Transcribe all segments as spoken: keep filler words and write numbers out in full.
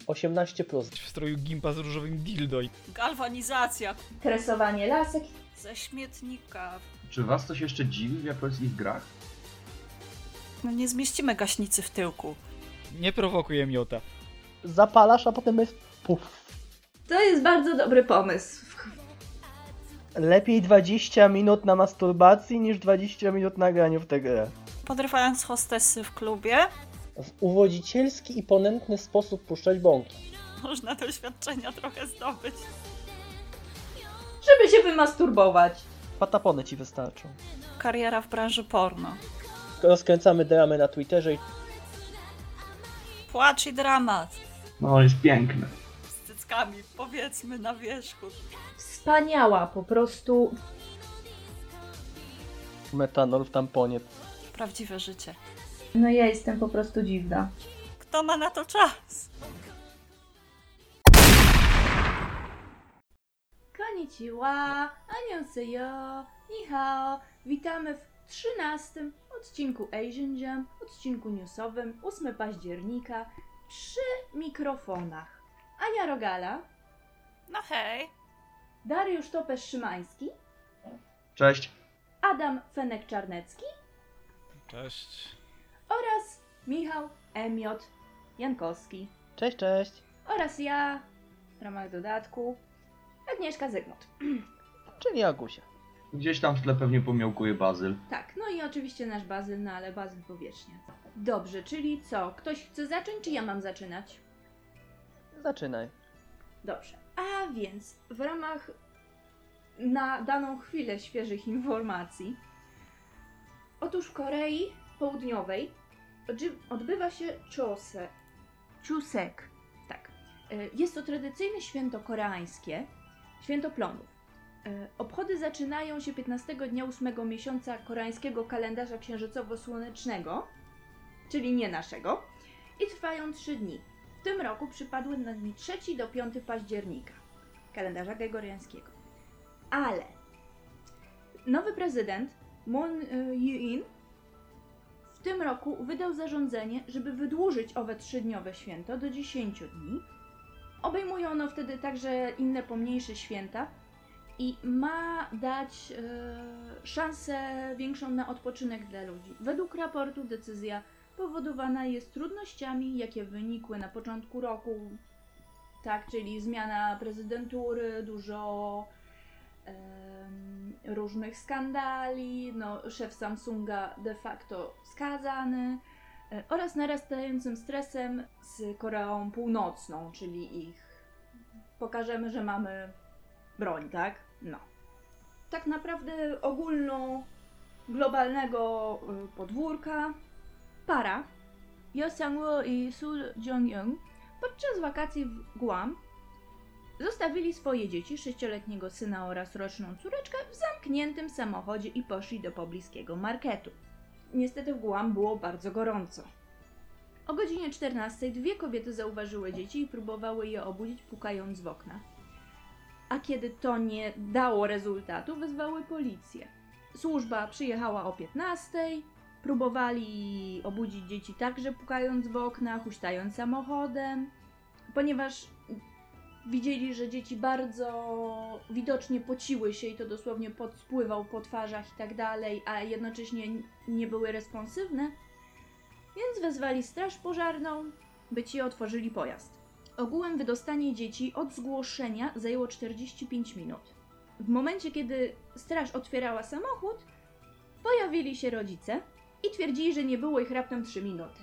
osiemnaście plus. W stroju gimpa z różowym dildo. Galwanizacja. Kresowanie lasek. Ze śmietnika. Czy was coś jeszcze dziwi w japońskich grach? No nie zmieścimy gaśnicy w tyłku. Nie prowokuje miota. Zapalasz, a potem jest puf. To jest bardzo dobry pomysł. Lepiej dwadzieścia minut na masturbacji niż dwadzieścia minut na graniu w tę grę. Podrywając hostessy w klubie, W uwodzicielski i ponętny sposób puszczać bąki. można doświadczenia trochę zdobyć. Żeby się wymasturbować. Patapony ci wystarczą. Kariera w branży porno. Rozkręcamy dramę na Twitterze i Płacz i dramat. No, jest piękne. Z cyckami, powiedzmy, na wierzchu. Wspaniała, po prostu. metanol w tamponie. Prawdziwe życie. No ja jestem po prostu dziwna. Kto ma na to czas? Konnichiwa, annyeonghaseyo, ni hao. Witamy w trzynastym odcinku Asian Jam, odcinku newsowym, ósmego października, przy mikrofonach. Ania Rogala, No hej. Dariusz Topesz-Szymański, Cześć. Adam Fenek-Czarnecki Cześć. oraz Michał M J Jankowski Cześć, cześć. oraz ja, w ramach dodatku, Agnieszka Zygnot. Czyli Agusia. Gdzieś tam w tle pewnie pomiałkuje Bazyl. Tak, no i oczywiście nasz Bazyl, no ale Bazyl powierzchnia. Dobrze, czyli co? Ktoś chce zacząć, czy ja mam zaczynać? Zaczynaj. Dobrze. A więc w ramach na daną chwilę świeżych informacji. Otóż w Korei Południowej odży- odbywa się Chose. Chusek. Tak. E, Jest to tradycyjne święto koreańskie, święto plonów. E, Obchody zaczynają się piętnastego dnia ósmego miesiąca koreańskiego kalendarza księżycowo-słonecznego, czyli nie naszego, i trwają trzy dni. W tym roku przypadły na dni trzeci do piątego października kalendarza gregoriańskiego. Ale nowy prezydent Moon Jae-in w tym roku wydał zarządzenie, żeby wydłużyć owe trzydniowe święto do dziesięciu dni. Obejmuje ono wtedy także inne pomniejsze święta i ma dać e, szansę większą na odpoczynek dla ludzi. Według raportu decyzja powodowana jest trudnościami, jakie wynikły na początku roku, tak, czyli zmiana prezydentury, dużo em, różnych skandali, no, szef Samsunga de facto skazany e, oraz narastającym stresem z Koreą Północną, czyli ich pokażemy, że mamy broń, tak? No. Tak naprawdę ogólno globalnego y, podwórka para Yo Sang-woo i Sul Jong-eun podczas wakacji w Guam zostawili swoje dzieci, sześcioletniego syna oraz roczną córeczkę w zamkniętym samochodzie i poszli do pobliskiego marketu. Niestety w Guam było bardzo gorąco. O godzinie czternastej dwie kobiety zauważyły dzieci i próbowały je obudzić, pukając w okna. A kiedy to nie dało rezultatu, wezwały policję. Służba przyjechała o piętnastej, próbowali obudzić dzieci także pukając w okna, huśtając samochodem, ponieważ widzieli, że dzieci bardzo widocznie pociły się i to dosłownie pot spływał po twarzach i tak dalej, a jednocześnie nie były responsywne, więc wezwali straż pożarną, by ci otworzyli pojazd. Ogółem wydostanie dzieci od zgłoszenia zajęło czterdzieści pięć minut. W momencie, kiedy straż otwierała samochód, pojawili się rodzice i twierdzili, że nie było ich raptem trzy minuty.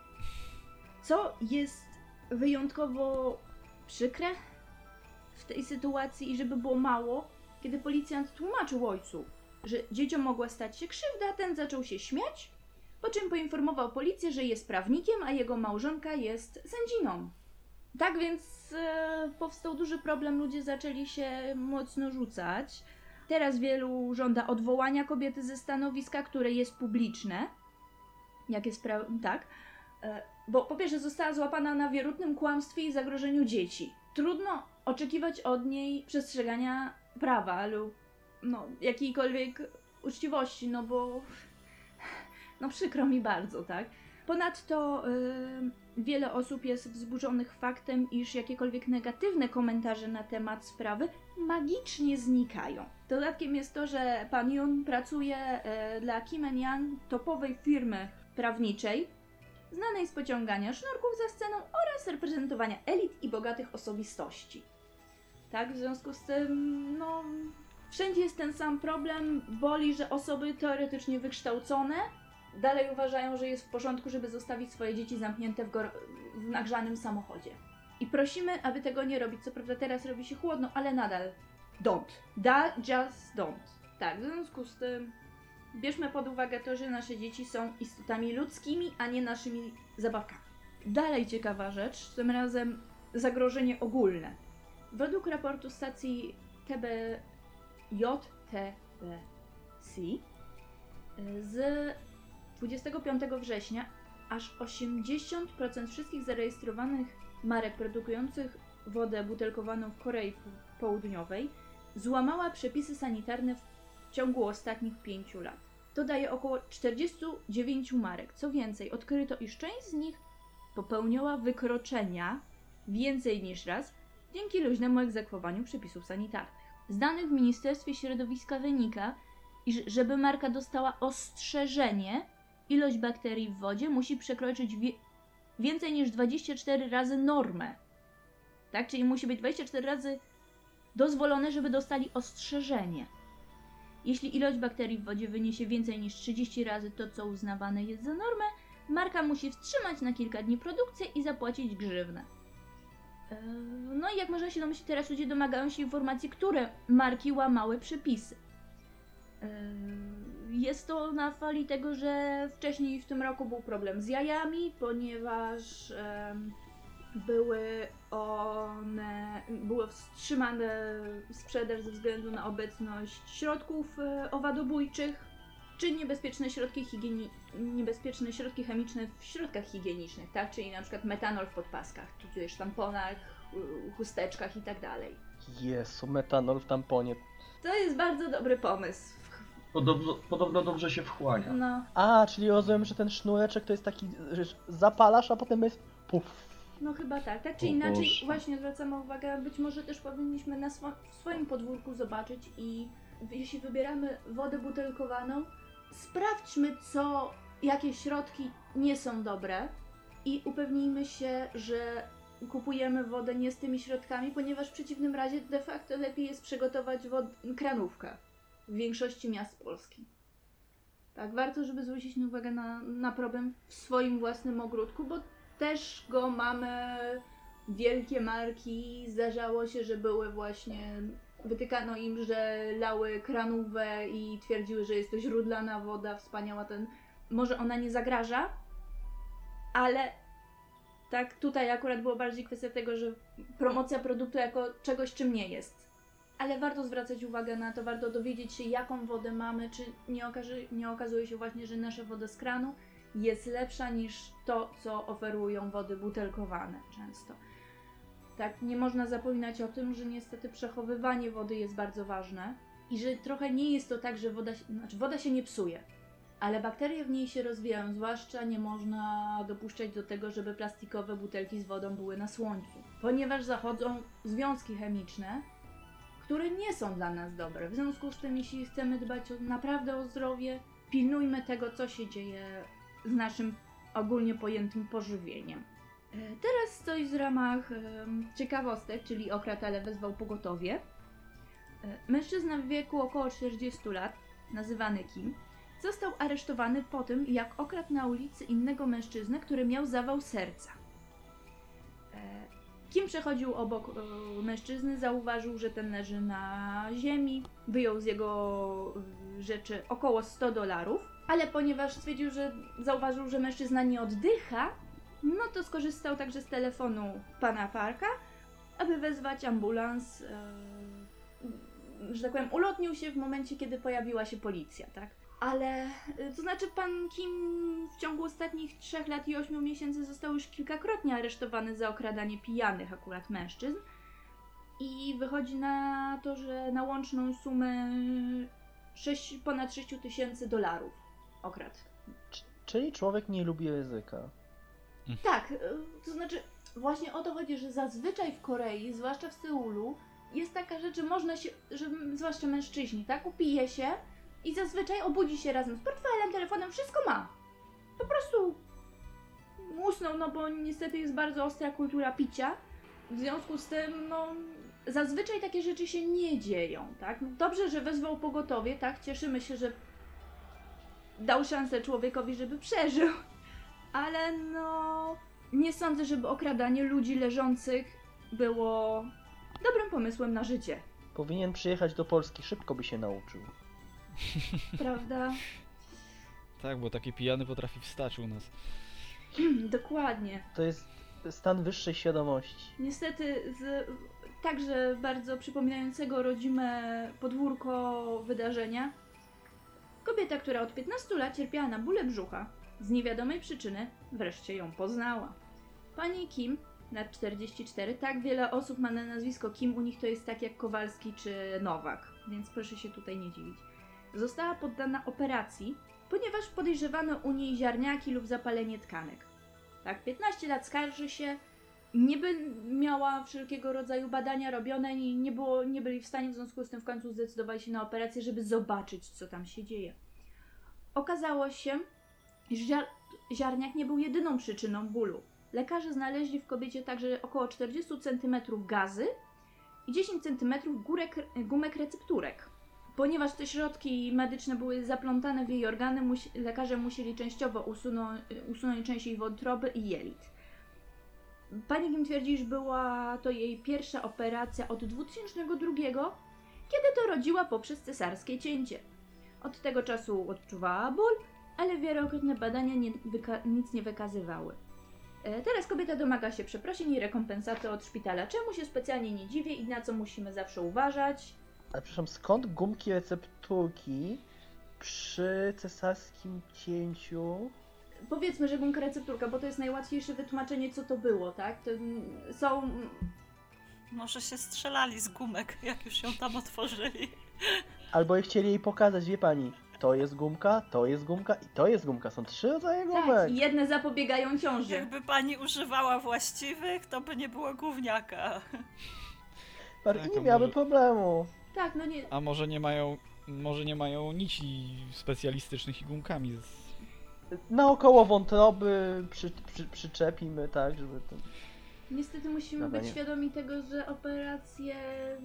Co jest wyjątkowo przykre w tej sytuacji i żeby było mało, kiedy policjant tłumaczył ojcu, że dzieciom mogła stać się krzywda, ten zaczął się śmiać, po czym poinformował policję, że jest prawnikiem, a jego małżonka jest sędziną. Tak więc e, powstał duży problem, ludzie zaczęli się mocno rzucać. Teraz wielu żąda odwołania kobiety ze stanowiska, które jest publiczne. Jak jest pra- tak. E, bo po pierwsze została złapana na wierutnym kłamstwie i zagrożeniu dzieci. Trudno oczekiwać od niej przestrzegania prawa lub no, jakiejkolwiek uczciwości, no bo no przykro mi bardzo, tak. Ponadto yy, wiele osób jest wzburzonych faktem, iż jakiekolwiek negatywne komentarze na temat sprawy magicznie znikają. Dodatkiem jest to, że pan Yun pracuje e, dla Kim and Yang, topowej firmy prawniczej, znanej z pociągania sznurków za sceną oraz reprezentowania elit i bogatych osobistości. Tak, w związku z tym, no, wszędzie jest ten sam problem. Boli, że osoby teoretycznie wykształcone dalej uważają, że jest w porządku, żeby zostawić swoje dzieci zamknięte w, gor- w nagrzanym samochodzie. I prosimy, aby tego nie robić. Co prawda teraz robi się chłodno, ale nadal don't. Da, just don't. Tak, w związku z tym bierzmy pod uwagę to, że nasze dzieci są istotami ludzkimi, a nie naszymi zabawkami. Dalej ciekawa rzecz, tym razem zagrożenie ogólne. Według raportu stacji T B J T B C z dwudziestego piątego września aż osiemdziesiąt procent wszystkich zarejestrowanych marek produkujących wodę butelkowaną w Korei Południowej złamała przepisy sanitarne w ciągu ostatnich pięciu lat. To daje około czterdzieści dziewięć marek. Co więcej, odkryto, iż część z nich popełniała wykroczenia więcej niż raz dzięki luźnemu egzekwowaniu przepisów sanitarnych. Z danych w Ministerstwie Środowiska wynika, iż żeby marka dostała ostrzeżenie, ilość bakterii w wodzie musi przekroczyć wie- więcej niż dwadzieścia cztery razy normę. Tak? Czyli musi być dwadzieścia cztery razy dozwolone, żeby dostali ostrzeżenie. Jeśli ilość bakterii w wodzie wyniesie więcej niż trzydzieści razy to, co uznawane jest za normę, marka musi wstrzymać na kilka dni produkcję i zapłacić grzywnę. No i jak można się domyślić, teraz ludzie domagają się informacji, które marki łamały przepisy. Jest to na fali tego, że wcześniej w tym roku był problem z jajami, ponieważ były one, były wstrzymane sprzedaż ze względu na obecność środków owadobójczych, czy niebezpieczne środki higieni- niebezpieczne środki chemiczne w środkach higienicznych, tak? Czyli na przykład metanol w podpaskach, tudzież tamponach, chusteczkach i tak dalej. Jezu, metanol w tamponie. To jest bardzo dobry pomysł. Podobno, podobno dobrze się wchłania. No, A, czyli rozumiem, że ten sznureczek to jest taki, że zapalasz, a potem jest puf. no chyba tak. Tak czy O inaczej, Boże. właśnie zwracamy uwagę, być może też powinniśmy na swo- w swoim podwórku zobaczyć i jeśli wybieramy wodę butelkowaną, sprawdźmy, co, jakie środki nie są dobre i upewnijmy się, że kupujemy wodę nie z tymi środkami, ponieważ w przeciwnym razie de facto lepiej jest przygotować wod- kranówkę w większości miast Polski. Tak, warto, żeby zwrócić uwagę na, na problem w swoim własnym ogródku, bo też go mamy. Wielkie marki, zdarzało się, że były właśnie, wytykano im, że lały kranówę i twierdziły, że jest to źródlana woda, wspaniała, ten, może ona nie zagraża, ale tak tutaj akurat było bardziej kwestia tego, że promocja produktu jako czegoś, czym nie jest. Ale warto zwracać uwagę na to, warto dowiedzieć się, jaką wodę mamy, czy nie, okaże, nie okazuje się właśnie, że nasza woda z kranu jest lepsza niż to, co oferują wody butelkowane często. Tak, nie można zapominać o tym, że niestety przechowywanie wody jest bardzo ważne i że trochę nie jest to tak, że woda, się- znaczy woda się nie psuje, ale bakterie w niej się rozwijają, zwłaszcza nie można dopuszczać do tego, żeby plastikowe butelki z wodą były na słońcu, ponieważ zachodzą związki chemiczne, które nie są dla nas dobre. W związku z tym, jeśli chcemy dbać o, naprawdę o zdrowie, pilnujmy tego, co się dzieje z naszym ogólnie pojętym pożywieniem. E, Teraz coś w ramach e, ciekawostek, czyli okradł, ale wezwał pogotowie. E, Mężczyzna w wieku około czterdziestu lat, nazywany Kim, został aresztowany po tym, jak okradł na ulicy innego mężczyznę, który miał zawał serca. E, Kim przechodził obok e, mężczyzny, zauważył, że ten leży na ziemi, wyjął z jego e, rzeczy około sto dolarów, ale ponieważ stwierdził, że zauważył, że mężczyzna nie oddycha, no to skorzystał także z telefonu pana Parka, aby wezwać ambulans, e, że tak powiem, ulotnił się w momencie, kiedy pojawiła się policja, tak? Ale, e, to znaczy pan Kim w ciągu ostatnich trzech lat i ośmiu miesięcy został już kilkakrotnie aresztowany za okradanie pijanych akurat mężczyzn i wychodzi na to, że na łączną sumę sześć, ponad sześć tysięcy dolarów okradł. C- czyli człowiek nie lubi ryzyka. Tak, y, to znaczy właśnie o to chodzi, że zazwyczaj w Korei, zwłaszcza w Seulu, jest taka rzecz, że można się, że m- zwłaszcza mężczyźni, tak, upije się i zazwyczaj obudzi się razem z portfelem, telefonem, wszystko ma. Po prostu usnął, no bo niestety jest bardzo ostra kultura picia. W związku z tym, no, zazwyczaj takie rzeczy się nie dzieją, tak? No dobrze, że wezwał pogotowie, tak? Cieszymy się, że dał szansę człowiekowi, żeby przeżył. Ale no, nie sądzę, żeby okradanie ludzi leżących było dobrym pomysłem na życie. Powinien przyjechać do Polski, szybko by się nauczył. Prawda? Tak, bo taki pijany potrafi wstać u nas. Dokładnie. To jest stan wyższej świadomości. Niestety z także bardzo przypominającego rodzime podwórko wydarzenia. Kobieta, która od piętnastu lat cierpiała na bóle brzucha, z niewiadomej przyczyny wreszcie ją poznała. Pani Kim, lat czterdzieści cztery, tak wiele osób ma na nazwisko Kim, u nich to jest tak jak Kowalski czy Nowak, więc proszę się tutaj nie dziwić. Została poddana operacji, ponieważ podejrzewano u niej ziarniaki lub zapalenie tkanek. Tak, piętnaście lat skarży się, niby miała wszelkiego rodzaju badania robione i nie, było, nie byli w stanie, w związku z tym w końcu zdecydowali się na operację, żeby zobaczyć, co tam się dzieje. Okazało się, że ziar ziarniak nie był jedyną przyczyną bólu. Lekarze znaleźli w kobiecie także około czterdzieści centymetrów gazy i dziesięć centymetrów górek, gumek recepturek. Ponieważ te środki medyczne były zaplątane w jej organy, musi, lekarze musieli częściowo usunąć, usunąć część jej wątroby i jelit. Pani Kim twierdzi, że była to jej pierwsza operacja od dwutysięcznego drugiego, kiedy to rodziła poprzez cesarskie cięcie. Od tego czasu odczuwała ból, ale wielokrotne badania nie nic nie wykazywały. E, teraz kobieta domaga się przeprosin i rekompensaty od szpitala, czemu się specjalnie nie dziwię i na co musimy zawsze uważać. Ale przepraszam, skąd gumki recepturki przy cesarskim cięciu? Powiedzmy, że gumka recepturka, bo to jest najłatwiejsze wytłumaczenie, co to było, tak? To mm, są... Może się strzelali z gumek, jak już ją tam otworzyli. Albo i chcieli jej pokazać, wie pani, to jest gumka, to jest gumka i to jest gumka. Są trzy rodzaje gumek. Tak, i jedne zapobiegają ciąży. Jakby pani używała właściwych, to by nie było gówniaka. Par- Tak, nie a miałaby może- problemu. Tak, no nie... A może nie mają, może nie mają nici specjalistycznych i gumkami z... Naokoło wątroby przy, przy, przyczepimy, tak, żeby to... Niestety musimy Dobra, być nie. świadomi tego, że operacje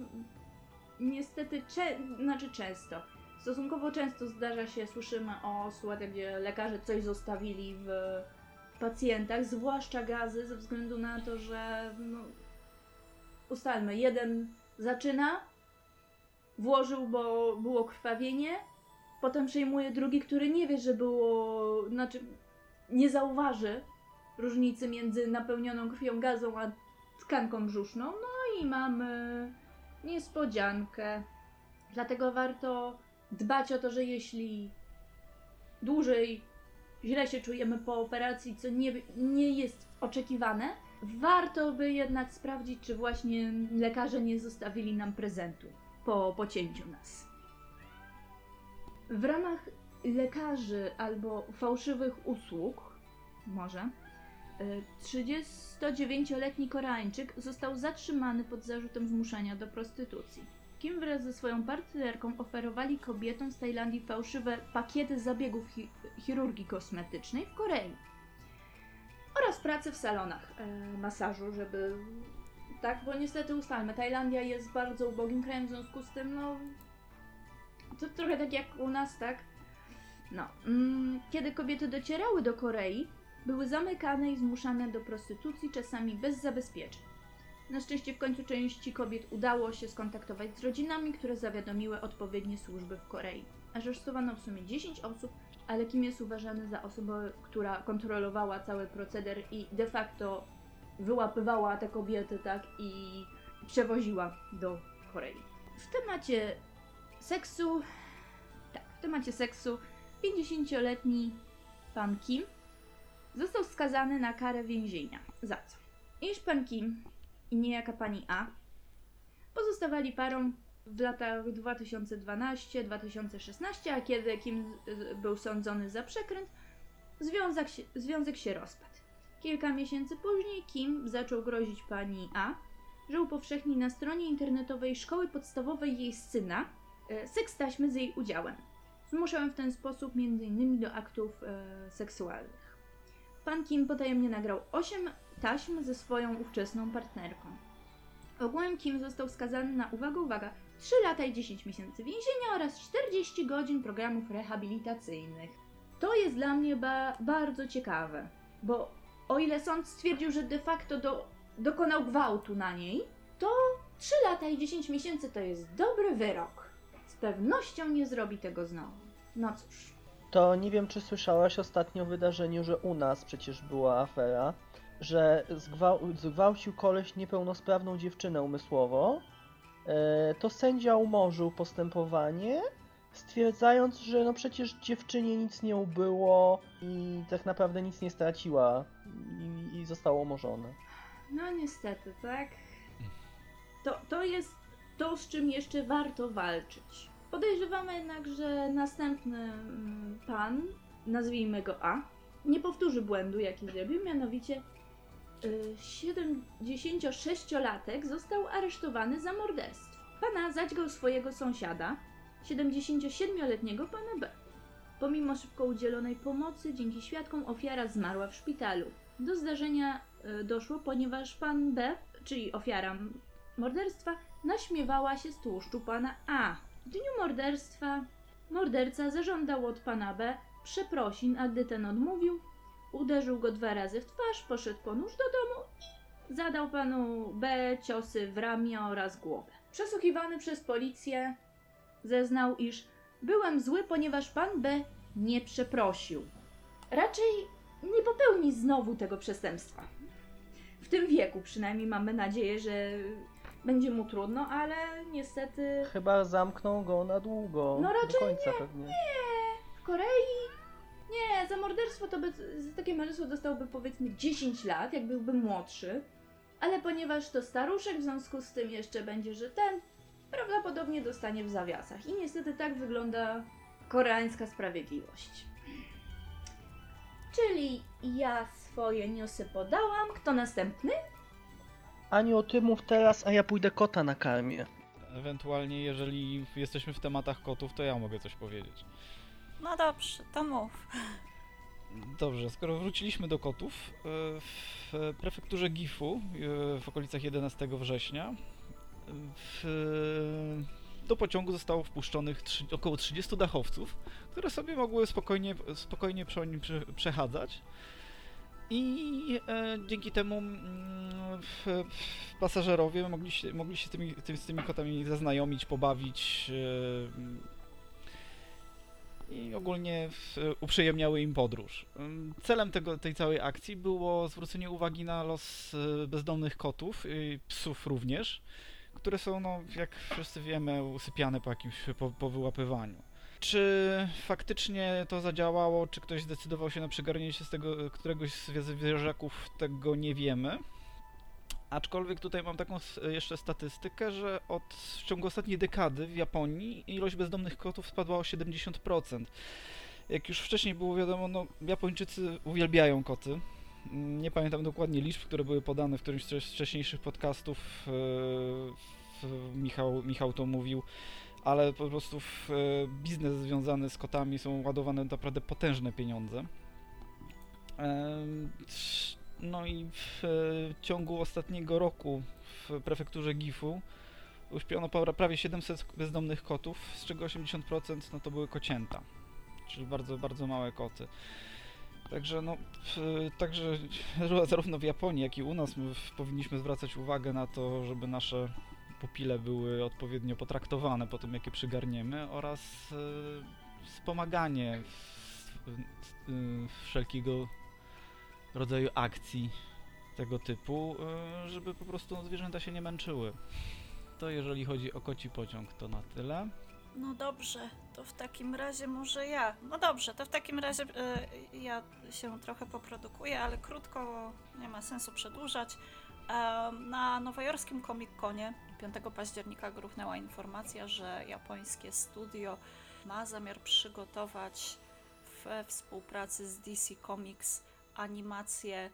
niestety, cze... znaczy często, stosunkowo często zdarza się, słyszymy o sytuacjach, gdzie lekarze coś zostawili w pacjentach, zwłaszcza gazy, ze względu na to, że no, ustalmy, jeden zaczyna, włożył, bo było krwawienie, potem przejmuje drugi, który nie wie, że było, znaczy nie zauważy różnicy między napełnioną krwią gazą a tkanką brzuszną. No i mamy niespodziankę. Dlatego warto dbać o to, że jeśli dłużej źle się czujemy po operacji, co nie, nie jest oczekiwane, warto by jednak sprawdzić, czy właśnie lekarze nie zostawili nam prezentu po pocięciu nas. W ramach lekarzy albo fałszywych usług, może, trzydziestodziewięcioletni Koreańczyk został zatrzymany pod zarzutem zmuszania do prostytucji. Kim wraz ze swoją partnerką oferowali kobietom z Tajlandii fałszywe pakiety zabiegów chi chirurgii kosmetycznej w Korei oraz pracę w salonach e, masażu, żeby... Tak, bo niestety ustalmy, Tajlandia jest bardzo ubogim krajem, w związku z tym, no... To trochę tak jak u nas, tak? No. Mm, kiedy kobiety docierały do Korei, były zamykane i zmuszane do prostytucji, czasami bez zabezpieczeń. Na szczęście w końcu części kobiet udało się skontaktować z rodzinami, które zawiadomiły odpowiednie służby w Korei. Aresztowano w sumie dziesięć osób, ale Kim jest uważany za osobę, która kontrolowała cały proceder i de facto wyłapywała te kobiety, tak, i przewoziła do Korei. W temacie seksu, tak, w temacie seksu pięćdziesięcioletni pan Kim został skazany na karę więzienia. Za co? Iż pan Kim i niejaka pani A pozostawali parą w latach dwa tysiące dwunastym do dwa tysiące szesnastego, a kiedy Kim był sądzony za przekręt, związek się, związek się rozpadł. Kilka miesięcy później Kim zaczął grozić pani A, że upowszechni na stronie internetowej szkoły podstawowej jej syna e, seks taśmy z jej udziałem. Zmuszałem w ten sposób między innymi do aktów e, seksualnych. Pan Kim potajemnie nagrał osiem taśm ze swoją ówczesną partnerką. Ogółem Kim został skazany na, uwaga, uwaga, trzy lata i dziesięć miesięcy więzienia oraz czterdzieści godzin programów rehabilitacyjnych. To jest dla mnie ba- bardzo ciekawe, bo o ile sąd stwierdził, że de facto do, dokonał gwałtu na niej, to trzy lata i dziesięć miesięcy to jest dobry wyrok. Z pewnością nie zrobi tego znowu. No cóż. To nie wiem, czy słyszałaś ostatnio o wydarzeniu, że u nas przecież była afera, że zgwał- zgwałcił koleś niepełnosprawną dziewczynę umysłowo. E, to sędzia umorzył postępowanie, stwierdzając, że no przecież dziewczynie nic nie ubyło i tak naprawdę nic nie straciła i, i zostało umorzone. No niestety, tak? To, to jest to, z czym jeszcze warto walczyć. Podejrzewamy jednak, że następny mm, pan, nazwijmy go A, nie powtórzy błędu, jaki zrobił, mianowicie y, siedemdziesięciosześciolatek został aresztowany za morderstwo. Pan A zadźgał swojego sąsiada, siedemdziesięciosiedmioletniego pana B. Pomimo szybko udzielonej pomocy, dzięki świadkom ofiara zmarła w szpitalu. Do zdarzenia y, doszło, ponieważ pan B, czyli ofiara morderstwa, naśmiewała się z tłuszczu pana A. W dniu morderstwa morderca zażądał od pana B przeprosin, a gdy ten odmówił, uderzył go dwa razy w twarz, poszedł po nóż do domu i zadał panu B ciosy w ramię oraz głowę. Przesłuchiwany przez policję zeznał, iż byłem zły, ponieważ pan B nie przeprosił. Raczej nie popełni znowu tego przestępstwa. W tym wieku przynajmniej mamy nadzieję, że będzie mu trudno, ale niestety Chyba zamkną go na długo. No raczej do końca pewnie. w Korei nie, za morderstwo to by, za takie morderstwo dostałby powiedzmy dziesięć lat, jak byłby młodszy, ale ponieważ to staruszek, w związku z tym jeszcze będzie, że ten prawdopodobnie dostanie w zawiasach. I niestety tak wygląda koreańska sprawiedliwość. Czyli ja swoje newsy podałam. Kto następny? Aniu, ty mów teraz, a ja pójdę kota na karmię. Ewentualnie, jeżeli jesteśmy w tematach kotów, to ja mogę coś powiedzieć. No dobrze, to mów. Dobrze, skoro wróciliśmy do kotów, e, w prefekturze Gifu e, w okolicach jedenastego września w, do pociągu zostało wpuszczonych trzy, około trzydziestu dachowców, które sobie mogły spokojnie, spokojnie przy nim prze, przechadzać. I e, dzięki temu mm, w, w pasażerowie mogli się, mogli się z, tymi, tymi, z tymi kotami zaznajomić, pobawić e, i ogólnie w, uprzyjemniały im podróż. Celem tego, tej całej akcji było zwrócenie uwagi na los bezdomnych kotów i psów również, które są, no, jak wszyscy wiemy, usypiane po jakimś po, po wyłapywaniu. Czy faktycznie to zadziałało, czy ktoś zdecydował się na przygarnięcie z tego któregoś z zwierzaków, tego nie wiemy. Aczkolwiek tutaj mam taką jeszcze statystykę, że od, w ciągu ostatniej dekady w Japonii ilość bezdomnych kotów spadła o siedemdziesiąt procent. Jak już wcześniej było wiadomo, no, Japończycy uwielbiają koty. Nie pamiętam dokładnie liczb, które były podane w którymś z wcześniejszych podcastów. Michał, Michał to mówił. Ale po prostu w biznes związany z kotami są ładowane naprawdę potężne pieniądze. No i w ciągu ostatniego roku w prefekturze Gifu uśpiono prawie siedemset bezdomnych kotów, z czego osiemdziesiąt procent no to były kocięta, czyli bardzo, bardzo małe koty. Także no, także zarówno w Japonii, jak i u nas my powinniśmy zwracać uwagę na to, żeby nasze pupile były odpowiednio potraktowane po tym, jakie przygarniemy, oraz y, wspomaganie w, y, wszelkiego rodzaju akcji tego typu, y, żeby po prostu zwierzęta się nie męczyły. To jeżeli chodzi o koci pociąg, to na tyle. No dobrze, to w takim razie może ja. No dobrze, to w takim razie y, ja się trochę poprodukuję, ale krótko, nie ma sensu przedłużać. Na nowojorskim Comic-Conie piątego października gruchnęła informacja, że japońskie studio ma zamiar przygotować we współpracy z D C Comics animację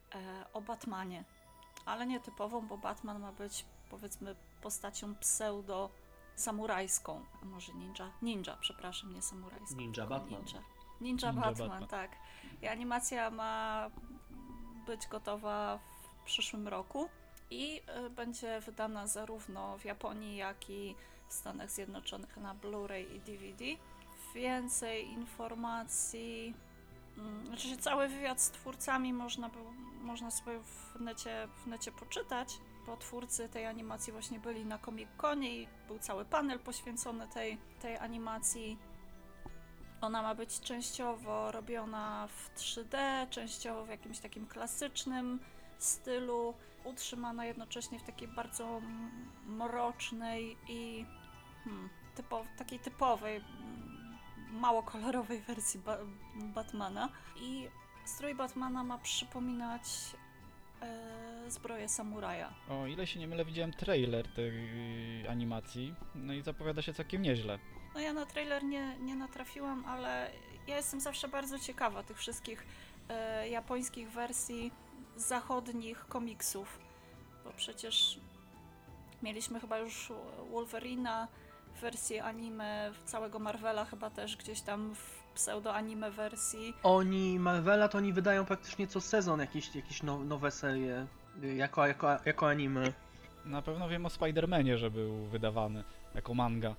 e, o Batmanie. Ale nie typową, bo Batman ma być, powiedzmy, postacią pseudo-samurajską. A może ninja? Ninja, przepraszam, nie samurajską. Ninja Batman. Ninja, ninja, Ninja Batman, Batman. tak. I animacja ma być gotowa w przyszłym roku i y, będzie wydana zarówno w Japonii, jak i w Stanach Zjednoczonych na Blu-ray i D V D. Więcej informacji, mm, znaczy cały wywiad z twórcami można, był, można sobie w necie, w necie poczytać, bo twórcy tej animacji właśnie byli na Comic-Conie i był cały panel poświęcony tej, tej animacji. Ona ma być częściowo robiona w trzy D, częściowo w jakimś takim klasycznym stylu, utrzymana jednocześnie w takiej bardzo m- mrocznej i hmm, typow- takiej typowej, m, mało kolorowej wersji ba- Batmana. I strój Batmana ma przypominać e, zbroję samuraja. O ile się nie mylę, widziałem trailer tej animacji, no i zapowiada się całkiem nieźle. No ja na trailer nie, nie natrafiłam, ale ja jestem zawsze bardzo ciekawa tych wszystkich e, japońskich wersji zachodnich komiksów, bo przecież mieliśmy chyba już Wolverina, wersję anime, całego Marvela chyba też gdzieś tam w pseudo-anime wersji. Oni, Marvela, to oni wydają praktycznie co sezon jakieś, jakieś now, nowe serie, y, jako, jako, jako anime. Na pewno wiem o Spider-Manie, że był wydawany jako manga.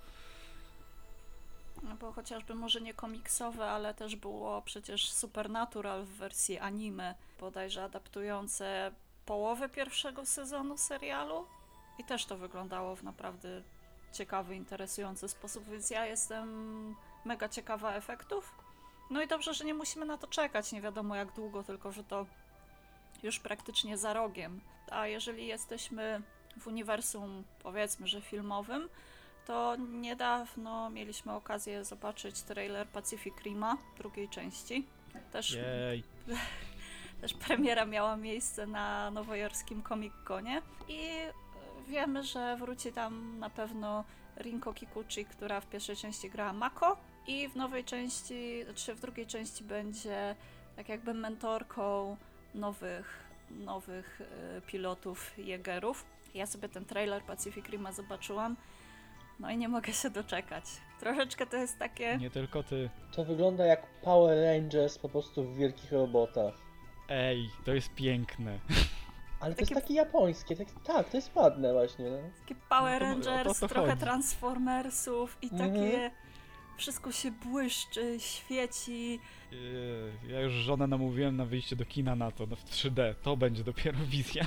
No bo chociażby może nie komiksowe, ale też było przecież Supernatural w wersji anime, bodajże adaptujące połowę pierwszego sezonu serialu i też to wyglądało w naprawdę ciekawy, interesujący sposób, więc ja jestem mega ciekawa efektów. No i dobrze, że nie musimy na to czekać, nie wiadomo jak długo, tylko że to już praktycznie za rogiem. A jeżeli jesteśmy w uniwersum, powiedzmy, że filmowym, to niedawno mieliśmy okazję zobaczyć trailer Pacific Rima drugiej części. Też, Jej. też premiera miała miejsce na nowojorskim Comic-Conie i wiemy, że wróci tam na pewno Rinko Kikuchi, która w pierwszej części grała Mako i w nowej części, czy w drugiej części będzie tak jakby mentorką nowych, nowych y, pilotów Jägerów. Ja sobie ten trailer Pacific Rima zobaczyłam. No i nie mogę się doczekać. Troszeczkę to jest takie... Nie tylko ty. To wygląda jak Power Rangers po prostu w wielkich robotach. Ej, to jest piękne. Ale to Takie- jest takie japońskie, tak, tak, to jest ładne właśnie, no. Takie Power No to- o to Rangers, to trochę chodzi. Transformersów i Mhm. takie... Wszystko się błyszczy, świeci. Yy, Ja już żonę namówiłem na wyjście do kina na to, no w trzy D. To będzie dopiero wizja.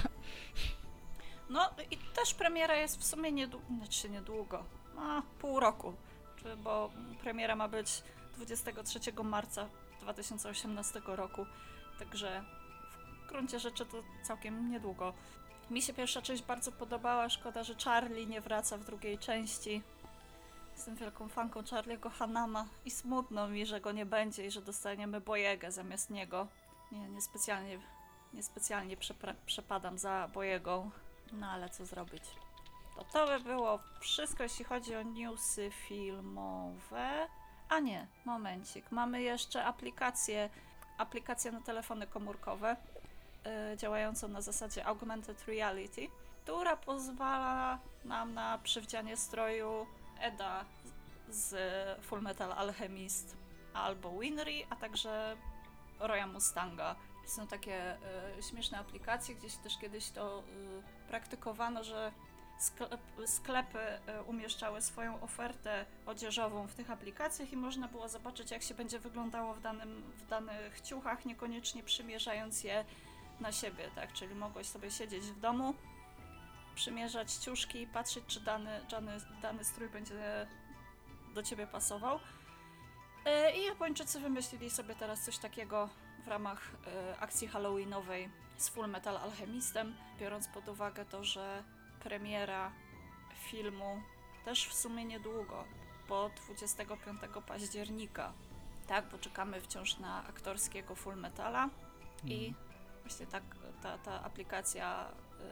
No i też premiera jest w sumie niedługo, znaczy niedługo, a pół roku, czy- bo premiera ma być dwudziestego trzeciego marca dwa tysiące osiemnastego roku, także w gruncie rzeczy to całkiem niedługo. Mi się pierwsza część bardzo podobała, szkoda, że Charlie nie wraca w drugiej części. Jestem wielką fanką Charlie'ego Hanama i smutno mi, że go nie będzie i że dostaniemy Boyegę zamiast niego. Nie, niespecjalnie, niespecjalnie przepra- przepadam za Boyegą. No ale co zrobić? To to by było wszystko, jeśli chodzi o newsy filmowe. A nie, momencik. Mamy jeszcze aplikację, aplikację na telefony komórkowe yy, działającą na zasadzie Augmented Reality, która pozwala nam na przywdzianie stroju Eda z Fullmetal Alchemist albo Winry, a także Roya Mustanga. Są takie y, śmieszne aplikacje, gdzieś też kiedyś to y, praktykowano, że sklep, sklepy y, umieszczały swoją ofertę odzieżową w tych aplikacjach i można było zobaczyć, jak się będzie wyglądało w, danym, w danych ciuchach, niekoniecznie przymierzając je na siebie, tak? Czyli mogłeś sobie siedzieć w domu, przymierzać ciuszki i patrzeć, czy dany, dany, dany strój będzie do ciebie pasował. Y, I Japończycy wymyślili sobie teraz coś takiego w ramach y, akcji halloweenowej z Fullmetal Alchemistem, biorąc pod uwagę to, że premiera filmu też w sumie niedługo, bo dwudziestego piątego października. Tak, bo czekamy wciąż na aktorskiego Fullmetala i właśnie tak ta, ta aplikacja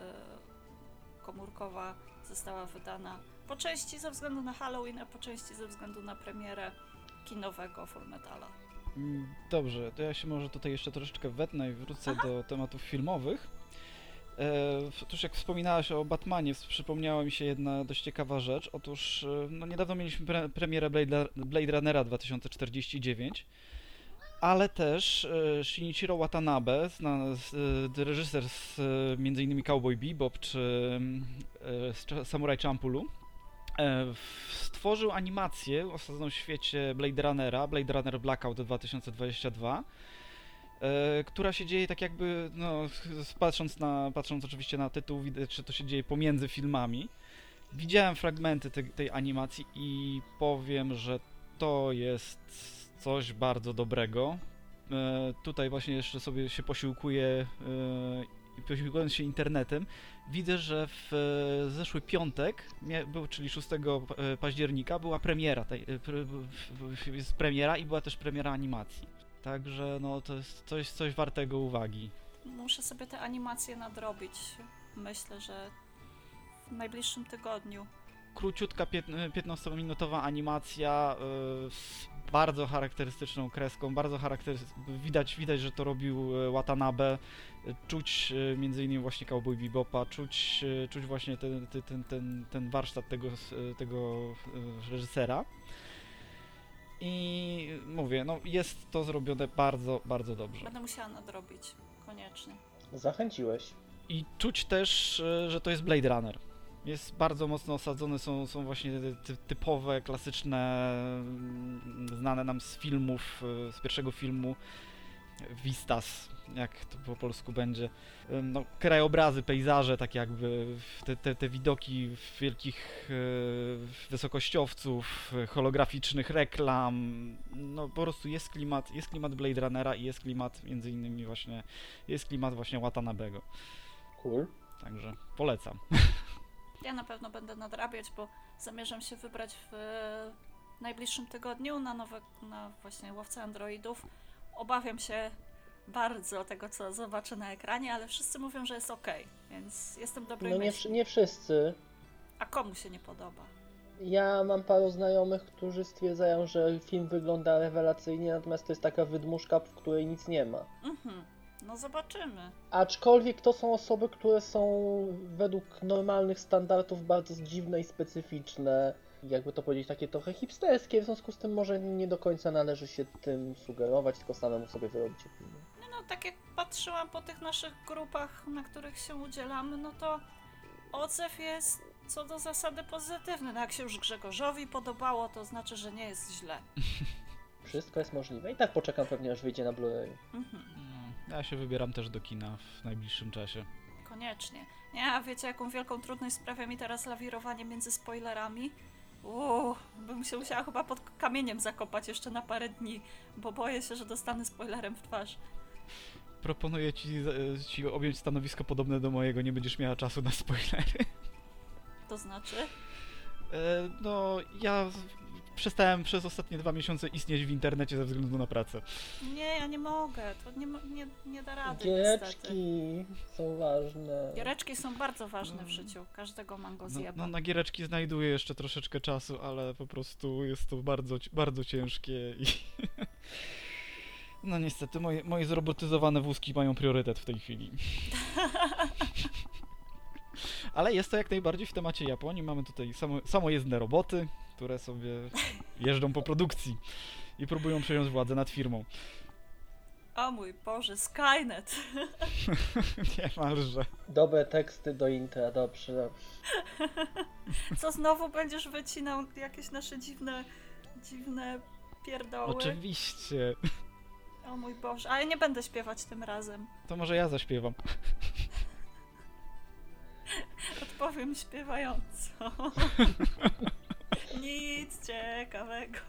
y, komórkowa została wydana po części ze względu na Halloween, a po części ze względu na premierę kinowego Fullmetala. Mm, Dobrze, to ja się może tutaj jeszcze troszeczkę wetnę i wrócę Aha. do tematów filmowych. E, otóż jak wspominałaś o Batmanie, przypomniała mi się jedna dość ciekawa rzecz. Otóż e, no niedawno mieliśmy pre premierę Blade, Blade Runnera dwa tysiące czterdzieści dziewięć, ale też e, Shinichiro Watanabe, znany e, reżyser z e, między innymi Cowboy Bebop czy e, z Samurai Champloo, e, stworzył animację osadzoną w świecie Blade Runnera, Blade Runner Blackout dwa tysiące dwadzieścia dwa, e, która się dzieje tak jakby, no, patrząc, na, patrząc oczywiście na tytuł, widać, że to się dzieje pomiędzy filmami. Widziałem fragmenty te, tej animacji i powiem, że to jest coś bardzo dobrego. E, tutaj właśnie jeszcze sobie się posiłkuję i posiłkując się internetem, widzę, że w e, zeszły piątek, mia, był, czyli szóstego października, była premiera, tej, pre, jest premiera i była też premiera animacji. Także no to jest coś, coś wartego uwagi. Muszę sobie te animacje nadrobić. Myślę, że w najbliższym tygodniu. Króciutka, piętnastominutowa animacja y, z bardzo charakterystyczną kreską, bardzo charakterystyczną, widać, widać, że to robił Watanabe, czuć y, między innymi właśnie Cowboy Bebopa, czuć, y, czuć właśnie ten, ten, ten, ten warsztat tego, tego y, reżysera. I mówię, no jest to zrobione bardzo, bardzo dobrze. Będę musiała nadrobić. Koniecznie. Zachęciłeś. I czuć też, y, że to jest Blade Runner. Jest bardzo mocno osadzone, są, są właśnie ty, typowe, klasyczne, znane nam z filmów, z pierwszego filmu Vistas, jak to po polsku będzie. No, krajobrazy, pejzaże, tak jakby, te, te, te widoki wielkich wysokościowców, holograficznych reklam. No po prostu jest klimat, jest klimat Blade Runnera i jest klimat między innymi właśnie, jest klimat właśnie Watanabego. Cool. Także polecam. Ja na pewno będę nadrabiać, bo zamierzam się wybrać w najbliższym tygodniu na nowe, na właśnie Łowcę Androidów. Obawiam się bardzo tego, co zobaczę na ekranie, ale wszyscy mówią, że jest okej, więc jestem dobrej No nie, myśli. nie wszyscy. A komu się nie podoba? Ja mam paru znajomych, którzy stwierdzają, że film wygląda rewelacyjnie, natomiast to jest taka wydmuszka, w której nic nie ma. Mhm. No zobaczymy. Aczkolwiek to są osoby, które są według normalnych standardów bardzo dziwne i specyficzne, jakby to powiedzieć, takie trochę hipsterskie, w związku z tym może nie do końca należy się tym sugerować, tylko samemu sobie wyrobić opinię. No tak jak patrzyłam po tych naszych grupach, na których się udzielamy, no to odzew jest co do zasady pozytywny. No jak się już Grzegorzowi podobało, to znaczy, że nie jest źle. Wszystko jest możliwe i tak poczekam pewnie, aż wyjdzie na Blu-ray. Mhm. Ja się wybieram też do kina w najbliższym czasie. Koniecznie. Nie, a wiecie, jaką wielką trudność sprawia mi teraz lawirowanie między spoilerami? Uuu, bym się musiała chyba pod kamieniem zakopać jeszcze na parę dni, bo boję się, że dostanę spoilerem w twarz. Proponuję ci, ci objąć stanowisko podobne do mojego, nie będziesz miała czasu na spoilery. To znaczy? E, no, ja przestałem przez ostatnie dwa miesiące istnieć w internecie ze względu na pracę. Nie, ja nie mogę, to nie, nie, nie da rady Giereczki niestety. są ważne. Giereczki są bardzo ważne w życiu, każdego mango No, zjeba. no na giereczki znajduję jeszcze troszeczkę czasu, ale po prostu jest to bardzo, bardzo ciężkie i... No niestety, moje, moje zrobotyzowane wózki mają priorytet w tej chwili. Ale jest to jak najbardziej w temacie Japonii. Mamy tutaj samo, samojezdne roboty, które sobie jeżdżą po produkcji i próbują przejąć władzę nad firmą. O mój Boże, Skynet! Niemalże. Dobre teksty do intra, dobrze, dobrze. Co znowu będziesz wycinał jakieś nasze dziwne, dziwne pierdoły? Oczywiście. O mój Boże, a ja nie będę śpiewać tym razem. To może ja zaśpiewam. Odpowiem śpiewająco. Nic ciekawego.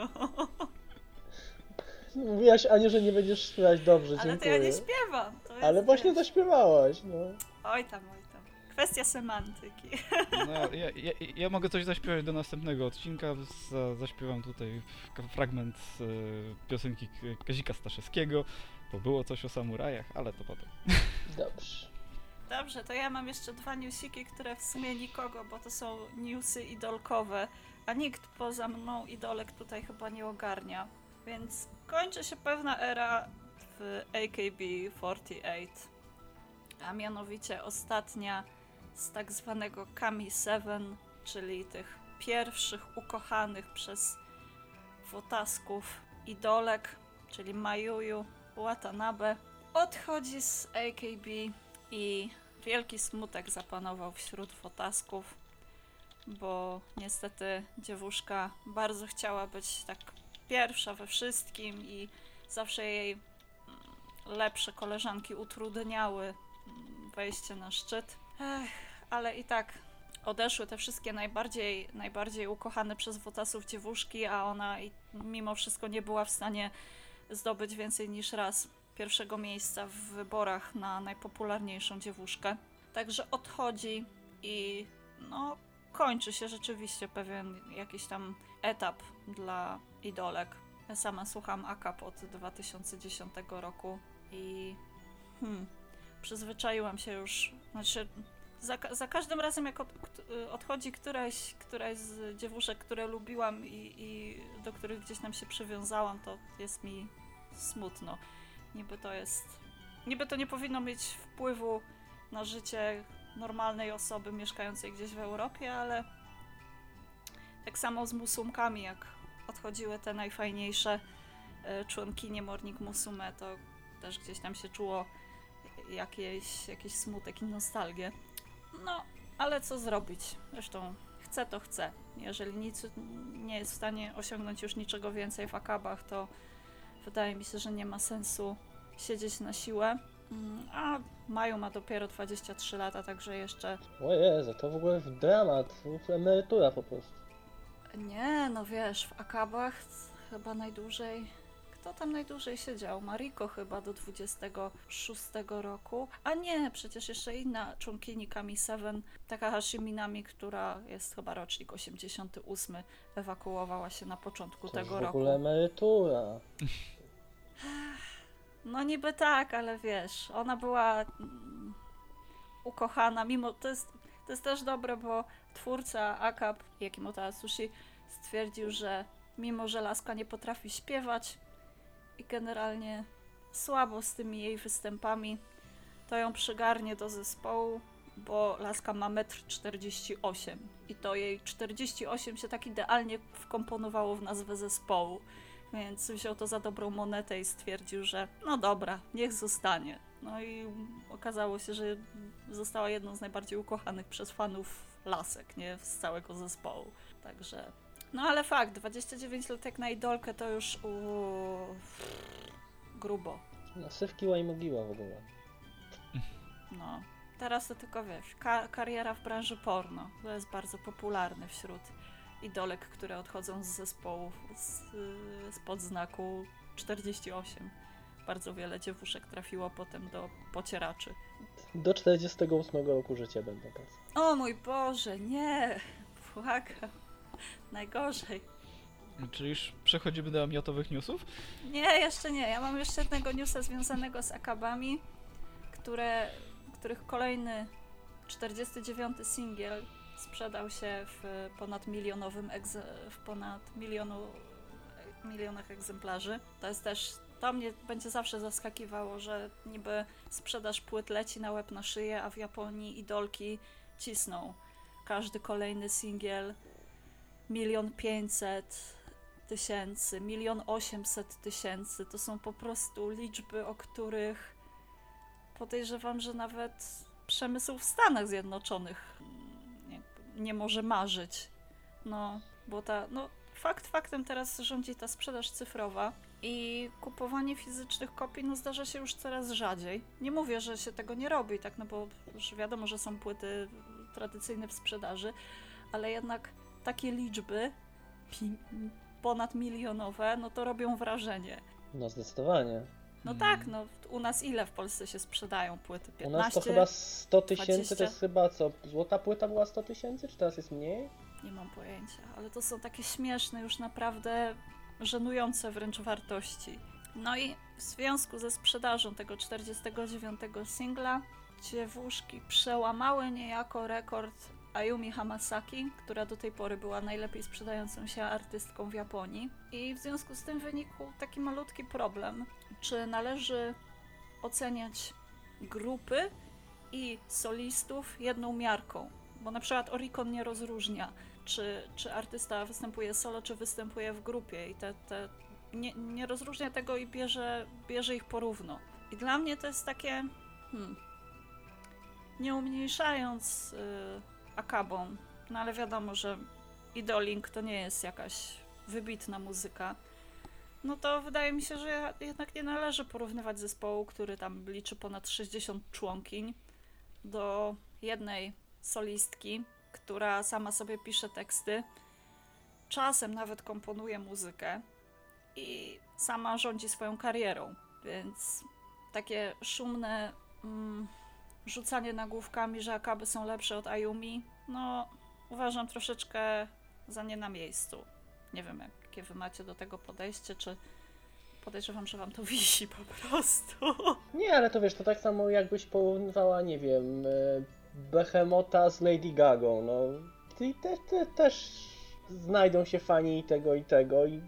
Mówiłaś, Aniu, że nie będziesz śpiewać dobrze, Ale to dziękuję. ja nie śpiewam. To jest, Ale właśnie wiesz, zaśpiewałaś, no. Oj tam, oj tam. Kwestia semantyki. No, ja, ja, ja mogę coś zaśpiewać do następnego odcinka. Za, zaśpiewam tutaj fragment e, piosenki Kazika Staszewskiego, bo było coś o samurajach, ale to potem. Dobrze. Dobrze, to ja mam jeszcze dwa newsiki, które w sumie nikogo, bo to są newsy idolkowe, a nikt poza mną idolek tutaj chyba nie ogarnia. Więc kończy się pewna era w A K B czterdzieści osiem, a mianowicie ostatnia z tak zwanego Kami siedem, czyli tych pierwszych ukochanych przez wotasków idolek, czyli Mayuyu Watanabe, odchodzi z A K B i wielki smutek zapanował wśród wotasków, bo niestety dziewuszka bardzo chciała być tak pierwsza we wszystkim i zawsze jej lepsze koleżanki utrudniały wejście na szczyt. Ech, ale i tak odeszły te wszystkie najbardziej, najbardziej ukochane przez wotasów dziewuszki, a ona i mimo wszystko nie była w stanie zdobyć więcej niż raz pierwszego miejsca w wyborach na najpopularniejszą dziewuszkę. Także odchodzi i no kończy się rzeczywiście pewien jakiś tam etap dla idolek. Ja sama słucham A K P od dwa tysiące dziesiątego roku i hmm, przyzwyczaiłam się już, znaczy za, za każdym razem jak od, odchodzi któraś, któraś z dziewuszek, które lubiłam i, i do których gdzieś tam się przywiązałam, to jest mi smutno. Niby to jest, niby to nie powinno mieć wpływu na życie normalnej osoby mieszkającej gdzieś w Europie, ale tak samo z Musumkami, jak odchodziły te najfajniejsze y, członkinie Morning Musume, to też gdzieś tam się czuło jakieś, jakiś smutek i nostalgię. No, ale co zrobić? Zresztą chce to chce. Jeżeli nic nie jest w stanie osiągnąć już niczego więcej w akabach, to wydaje mi się, że nie ma sensu siedzieć na siłę. A Maju ma dopiero dwadzieścia trzy lata, także jeszcze... O Jezu, to w ogóle dramat, emerytura po prostu. Nie, no wiesz, w akabach chyba najdłużej... Kto tam najdłużej siedział? Mariko chyba do dwudziestego szóstego roku. A nie, przecież jeszcze inna członkini Kami siedem, Takahashi Minami, która jest chyba rocznik osiemdziesiąty ósmy, ewakuowała się na początku To tego w roku. ogóle emerytura. No niby tak, ale wiesz, ona była mm, ukochana, mimo to jest, to jest też dobre, bo twórca A K P, Yakimoto Atsushi, stwierdził, że mimo, że laska nie potrafi śpiewać i generalnie słabo z tymi jej występami, to ją przygarnie do zespołu, bo laska ma metr czterdzieści osiem i to jej czterdzieści osiem się tak idealnie wkomponowało w nazwę zespołu. Więc wziął to za dobrą monetę i stwierdził, że no dobra, niech zostanie. No i okazało się, że została jedną z najbardziej ukochanych przez fanów lasek, nie? Z całego zespołu. Także... No ale fakt, dwadzieścia dziewięć lat jak na idolkę to już uuu, grubo. Nasywki i mogiła w ogóle. No. Teraz to tylko wiesz, ka- kariera w branży porno. To jest bardzo popularne wśród idolek, które odchodzą z zespołów z, z podznaku czterdzieści osiem. Bardzo wiele dziewuszek trafiło potem do pocieraczy. Do czterdziestego ósmego roku życia będę pas. O mój Boże, nie! Błagam. Najgorzej. Czy już przechodzimy do miotowych newsów? Nie, jeszcze nie. Ja mam jeszcze jednego newsa związanego z akabami, które, których kolejny czterdziesty dziewiąty singiel sprzedał się w ponad milionowym egze- w ponad milionu, milionach egzemplarzy. To jest też, to mnie będzie zawsze zaskakiwało, że niby sprzedaż płyt leci na łeb na szyję, a w Japonii idolki cisną. Każdy kolejny singiel milion pięćset tysięcy, milion osiemset tysięcy. To są po prostu liczby, o których podejrzewam, że nawet przemysł w Stanach Zjednoczonych nie, nie może marzyć. No, bo ta, no fakt faktem teraz rządzi ta sprzedaż cyfrowa i kupowanie fizycznych kopii no zdarza się już coraz rzadziej. Nie mówię, że się tego nie robi, tak, no bo już wiadomo, że są płyty tradycyjne w sprzedaży, ale jednak takie liczby pi- ponad milionowe, no to robią wrażenie. No zdecydowanie. No tak, no u nas ile w Polsce się sprzedają płyty? piętnaście? U nas to chyba sto tysięcy, dwadzieścia? to jest chyba co? Złota płyta była sto tysięcy, czy teraz jest mniej? Nie mam pojęcia, ale to są takie śmieszne, już naprawdę żenujące wręcz wartości. No i w związku ze sprzedażą tego czterdziestego dziewiątego singla dziewuszki przełamały niejako rekord Ayumi Hamasaki, która do tej pory była najlepiej sprzedającą się artystką w Japonii. I w związku z tym wynikł taki malutki problem. Czy należy oceniać grupy i solistów jedną miarką? Bo na przykład Oricon nie rozróżnia, czy, czy artysta występuje solo, czy występuje w grupie i te, te nie, nie rozróżnia tego i bierze, bierze ich porówno. I dla mnie to jest takie, hmm, nie umniejszając yy, Akabą, no ale wiadomo, że Idoling to nie jest jakaś wybitna muzyka, no to wydaje mi się, że jednak nie należy porównywać zespołu, który tam liczy ponad sześćdziesiąt członkiń, do jednej solistki, która sama sobie pisze teksty, czasem nawet komponuje muzykę i sama rządzi swoją karierą, więc takie szumne mm, rzucanie nagłówkami, że Akaby są lepsze od Ayumi, no uważam troszeczkę za nie na miejscu. Nie wiem, jakie wy macie do tego podejście, czy podejrzewam, że wam to wisi po prostu. Nie, ale to wiesz, to tak samo jakbyś porównywała, nie wiem, Behemota z Lady Gagą, no. I te, te, też znajdą się fani i tego, i tego, i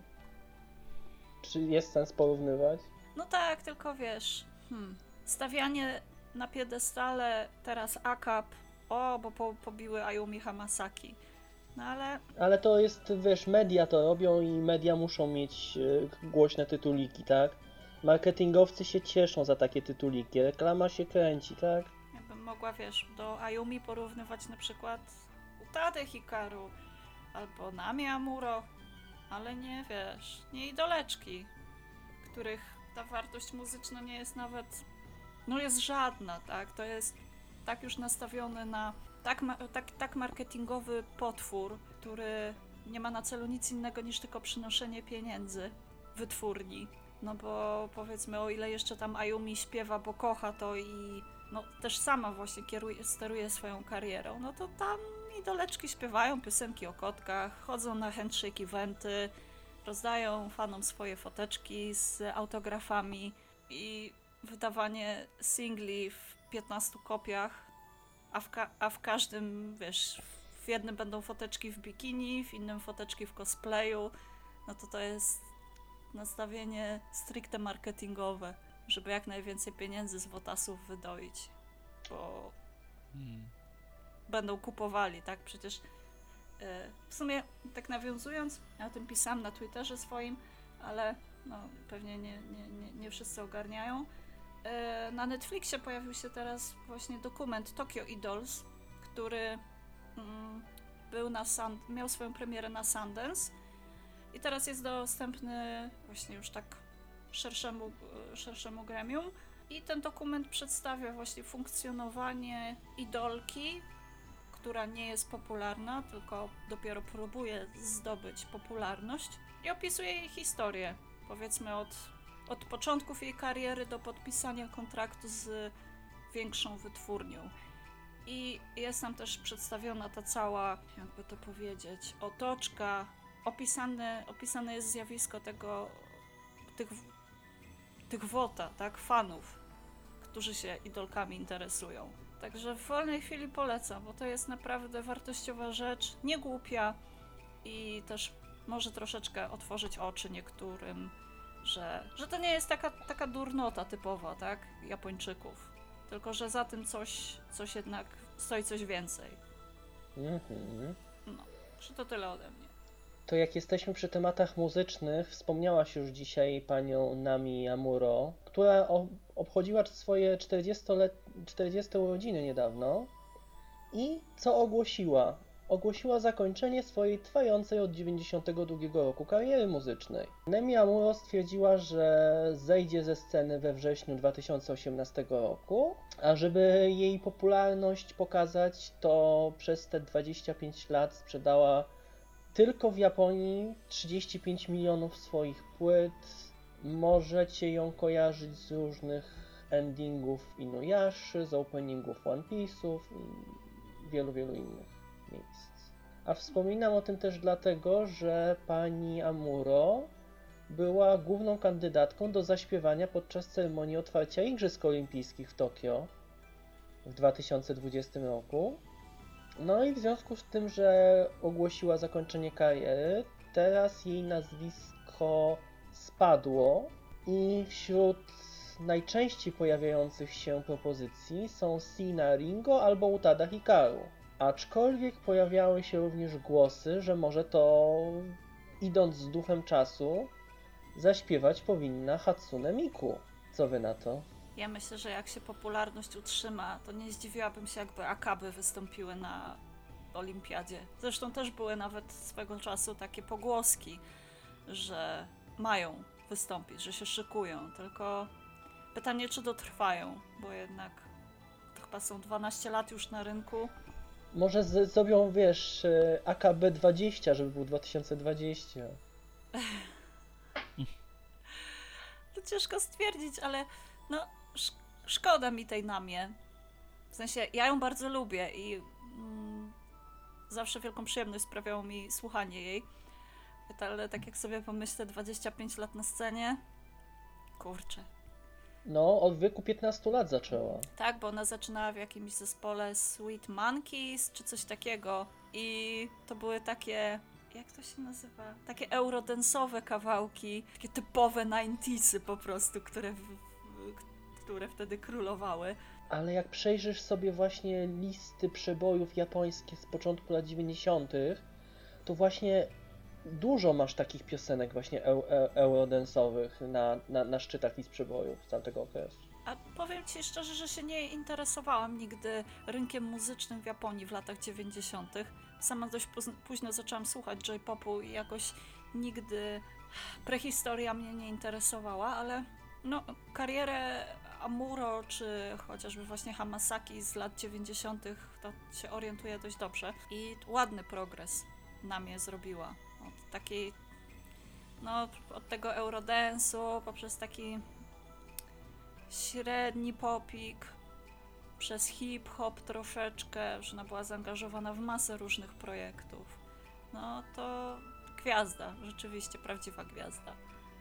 czy jest sens porównywać? No tak, tylko wiesz, hmm, stawianie na piedestale teraz Akab, o, bo po, pobiły Ayumi Hamasaki. No ale... Ale to jest, wiesz, media to robią i media muszą mieć y, głośne tytuliki, tak? Marketingowcy się cieszą za takie tytuliki, reklama się kręci, tak? Ja bym mogła, wiesz, do Ayumi porównywać na przykład Utadę Hikaru albo Nami Amuro, ale nie, wiesz, nie idoleczki, których ta wartość muzyczna nie jest nawet, no jest żadna, tak? To jest tak już nastawiony na tak, ma, tak, tak marketingowy potwór, który nie ma na celu nic innego niż tylko przynoszenie pieniędzy wytwórni. No bo powiedzmy, o ile jeszcze tam Ayumi śpiewa, bo kocha to i no też sama właśnie kieruje, steruje swoją karierą, no to tam idoleczki śpiewają piosenki o kotkach, chodzą na handshake eventy, rozdają fanom swoje foteczki z autografami i wydawanie singli w piętnastu kopiach, a w, ka- a w każdym, wiesz, w jednym będą foteczki w bikini, w innym foteczki w cosplayu, no to to jest nastawienie stricte marketingowe, żeby jak najwięcej pieniędzy z wotasów wydoić, bo hmm. będą kupowali, tak? Przecież yy, w sumie tak nawiązując, ja o tym pisałam na Twitterze swoim, ale no, pewnie nie, nie, nie, nie wszyscy ogarniają. Yy, na Netflixie pojawił się teraz właśnie dokument Tokyo Idols, który mm, był na Sun- miał swoją premierę na Sundance i teraz jest dostępny właśnie już tak szerszemu, szerszemu gremium. I ten dokument przedstawia właśnie funkcjonowanie idolki, która nie jest popularna, tylko dopiero próbuje zdobyć popularność i opisuje jej historię, powiedzmy od, od początków jej kariery do podpisania kontraktu z większą wytwórnią. I jest tam też przedstawiona ta cała, jakby to powiedzieć, otoczka, opisane, opisane jest zjawisko tego, tych, tych wota, tak, fanów, którzy się idolkami interesują. Także w wolnej chwili polecam, bo to jest naprawdę wartościowa rzecz, nie głupia i też może troszeczkę otworzyć oczy niektórym, że, że to nie jest taka, taka durnota typowa, tak, Japończyków, tylko że za tym coś, coś jednak stoi coś więcej. Mhm. No, że to tyle ode mnie. To jak jesteśmy przy tematach muzycznych, wspomniałaś już dzisiaj panią Nami Amuro, która o, obchodziła swoje czterdzieste urodziny niedawno i co ogłosiła? Ogłosiła zakończenie swojej trwającej od dziewięćdziesiątego drugiego roku kariery muzycznej. Nami Amuro stwierdziła, że zejdzie ze sceny we wrześniu dwa tysiące osiemnastego roku, a żeby jej popularność pokazać, to przez te dwadzieścia pięć lat sprzedała tylko w Japonii trzydzieści pięć milionów swoich płyt. Możecie ją kojarzyć z różnych endingów Inuyashi, z openingów One Piece'ów i wielu, wielu innych miejsc. A wspominam o tym też dlatego, że pani Amuro była główną kandydatką do zaśpiewania podczas ceremonii otwarcia Igrzysk Olimpijskich w Tokio w dwa tysiące dwudziestym roku. No i w związku z tym, że ogłosiła zakończenie kariery, teraz jej nazwisko spadło i wśród najczęściej pojawiających się propozycji są Sina Ringo albo Utada Hikaru. Aczkolwiek pojawiały się również głosy, że może to, idąc z duchem czasu, zaśpiewać powinna Hatsune Miku. Co wy na to? Ja myślę, że jak się popularność utrzyma, to nie zdziwiłabym się, jakby Akaby wystąpiły na olimpiadzie. Zresztą też były nawet swego czasu takie pogłoski, że mają wystąpić, że się szykują, tylko pytanie, czy dotrwają, bo jednak to chyba są dwanaście lat już na rynku. Może z- zrobią, wiesz, e, A K B dwadzieścia, żeby był dwa tysiące dwudziesty. To ciężko stwierdzić, ale no sz- szkoda mi tej Namie. W sensie, ja ją bardzo lubię i mm, zawsze wielką przyjemność sprawiało mi słuchanie jej. Ale tak jak sobie pomyślę, dwadzieścia pięć lat na scenie, kurczę. No, od wieku piętnastu lat zaczęła. Tak, bo ona zaczynała w jakimś zespole Sweet Monkeys czy coś takiego i to były takie, jak to się nazywa? Takie eurodensowe kawałki, takie typowe dziewięćdziesiątych po prostu, które, w, w, które wtedy królowały. Ale jak przejrzysz sobie właśnie listy przebojów japońskie z początku lat dziewięćdziesiątych, to właśnie dużo masz takich piosenek właśnie eu, eu, eurodensowych na, na, na szczytach list przebojów z tamtego okresu. A powiem ci szczerze, że się nie interesowałam nigdy rynkiem muzycznym w Japonii w latach dziewięćdziesiątych. Sama dość poz- późno zaczęłam słuchać J-popu i jakoś nigdy prehistoria mnie nie interesowała, ale no, karierę Amuro czy chociażby właśnie Hamasaki z lat dziewięćdziesiątych to się orientuje dość dobrze i ładny progres na mnie zrobiła. Od takiej, no, od tego eurodance'u poprzez taki średni popik, przez hip-hop troszeczkę, że ona była zaangażowana w masę różnych projektów. No to gwiazda, rzeczywiście prawdziwa gwiazda.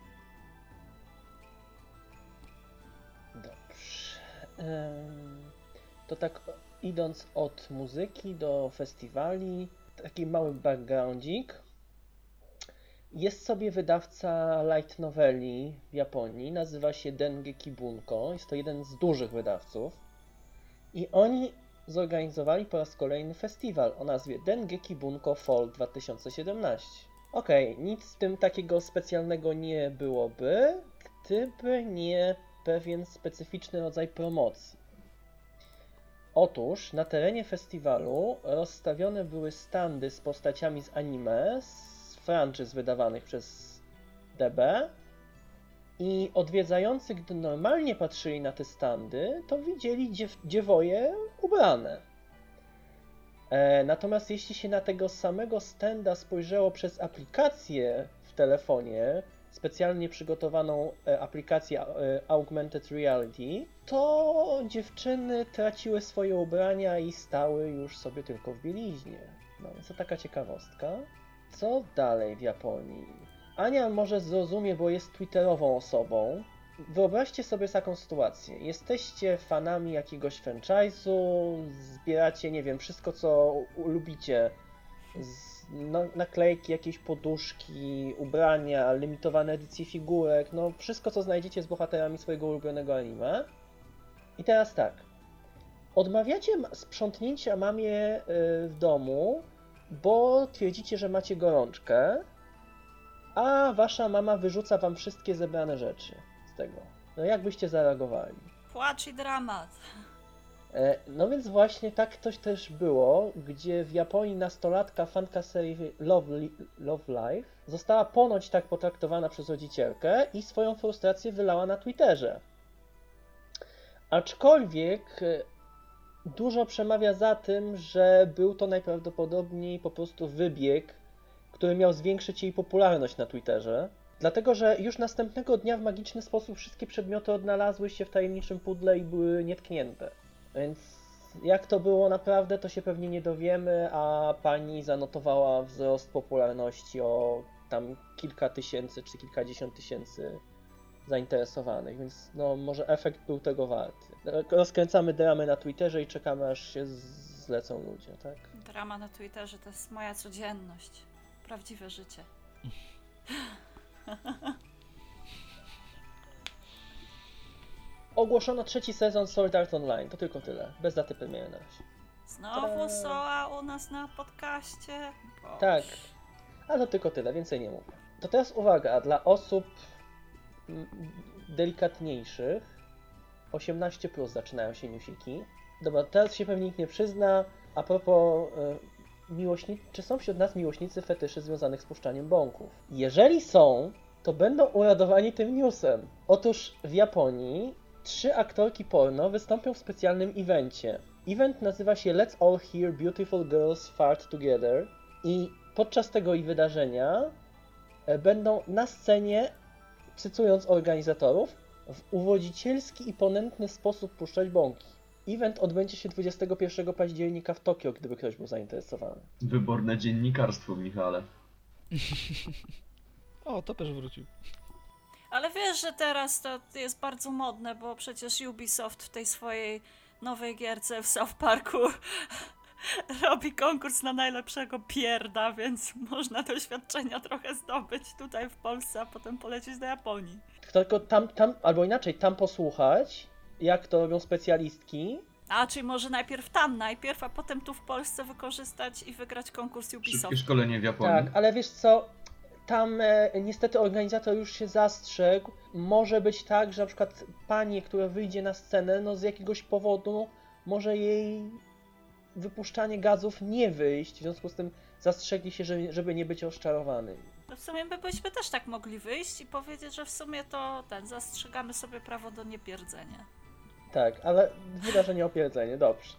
Dobrze. Em, To tak idąc od muzyki do festiwali, taki mały backgroundzik. Jest sobie wydawca light noveli w Japonii, nazywa się Dengeki Bunko, jest to jeden z dużych wydawców i oni zorganizowali po raz kolejny festiwal o nazwie Dengeki Bunko Fall dwa tysiące siedemnaście. Okej, okay, nic w tym takiego specjalnego nie byłoby, gdyby nie pewien specyficzny rodzaj promocji. Otóż na terenie festiwalu rozstawione były standy z postaciami z anime, z franczyz wydawanych przez D B i odwiedzający, gdy normalnie patrzyli na te standy, to widzieli dziew- dziewoje ubrane. E, natomiast jeśli się na tego samego standa spojrzało przez aplikację w telefonie, specjalnie przygotowaną e, aplikację e, Augmented Reality, to dziewczyny traciły swoje ubrania i stały już sobie tylko w bieliźnie. No więc to taka ciekawostka. Co dalej w Japonii? Ania może zrozumie, bo jest twitterową osobą. Wyobraźcie sobie taką sytuację. Jesteście fanami jakiegoś franchise'u, zbieracie, nie wiem, wszystko co lubicie. Z, no, naklejki, jakieś poduszki, ubrania, limitowane edycje figurek, no wszystko co znajdziecie z bohaterami swojego ulubionego anime. I teraz tak. Odmawiacie sprzątnięcia mamie yy, w domu, bo twierdzicie, że macie gorączkę, a wasza mama wyrzuca wam wszystkie zebrane rzeczy z tego. No jak byście zareagowali? Płacz i dramat. E, no więc właśnie tak coś też było, gdzie w Japonii nastolatka fanka serii Love, Li- Love Live została ponoć tak potraktowana przez rodzicielkę i swoją frustrację wylała na Twitterze. Aczkolwiek e, dużo przemawia za tym, że był to najprawdopodobniej po prostu wybieg, który miał zwiększyć jej popularność na Twitterze. Dlatego, że już następnego dnia w magiczny sposób wszystkie przedmioty odnalazły się w tajemniczym pudle i były nietknięte. Więc jak to było naprawdę, to się pewnie nie dowiemy, a pani zanotowała wzrost popularności o tam kilka tysięcy czy kilkadziesiąt tysięcy zainteresowanych, więc no może efekt był tego warty. Rozkręcamy dramę na Twitterze i czekamy aż się lecą ludzie, tak? Drama na Twitterze to jest moja codzienność. Prawdziwe życie. Ogłoszono trzeci sezon Sword Art Online, to tylko tyle, bez daty premiery na razie. Znowu Soa u nas na podcaście. Boże. Tak, ale to tylko tyle, więcej nie mówię. To teraz uwaga, dla osób mm, delikatniejszych, osiemnaście plus zaczynają się newsiki. Dobra, teraz się pewnie nikt nie przyzna, a propos y, miłośnicy, czy są wśród nas miłośnicy fetyszy związanych z puszczaniem bąków? Jeżeli są, to będą uradowani tym newsem. Otóż w Japonii trzy aktorki porno wystąpią w specjalnym evencie. Event nazywa się Let's All Hear Beautiful Girls Fart Together i podczas tego i wydarzenia e, będą na scenie, cytując organizatorów, w uwodzicielski i ponętny sposób puszczać bąki. Event odbędzie się dwudziestego pierwszego października w Tokio, gdyby ktoś był zainteresowany. Wyborne dziennikarstwo, Michale. O, to też wrócił. Ale wiesz, że teraz to jest bardzo modne, bo przecież Ubisoft w tej swojej nowej gierce w South Parku robi konkurs na najlepszego pierda, więc można doświadczenia trochę zdobyć tutaj w Polsce, a potem polecieć do Japonii. Tylko tam, tam, albo inaczej, tam posłuchać, jak to robią specjalistki. A, czyli może najpierw tam najpierw, a potem tu w Polsce wykorzystać i wygrać konkurs Ubisoft. Szybkie szkolenie w Japonii. Tak, ale wiesz co, tam e, niestety organizator już się zastrzegł. Może być tak, że na przykład pani, która wyjdzie na scenę, no z jakiegoś powodu może jej wypuszczanie gazów nie wyjść, w związku z tym zastrzegli się, że, żeby nie być rozczarowany. No w sumie by byśmy też tak mogli wyjść i powiedzieć, że w sumie to ten, zastrzegamy sobie prawo do niepierdzenia. Tak, ale wydarzenie opierdzenie, dobrze.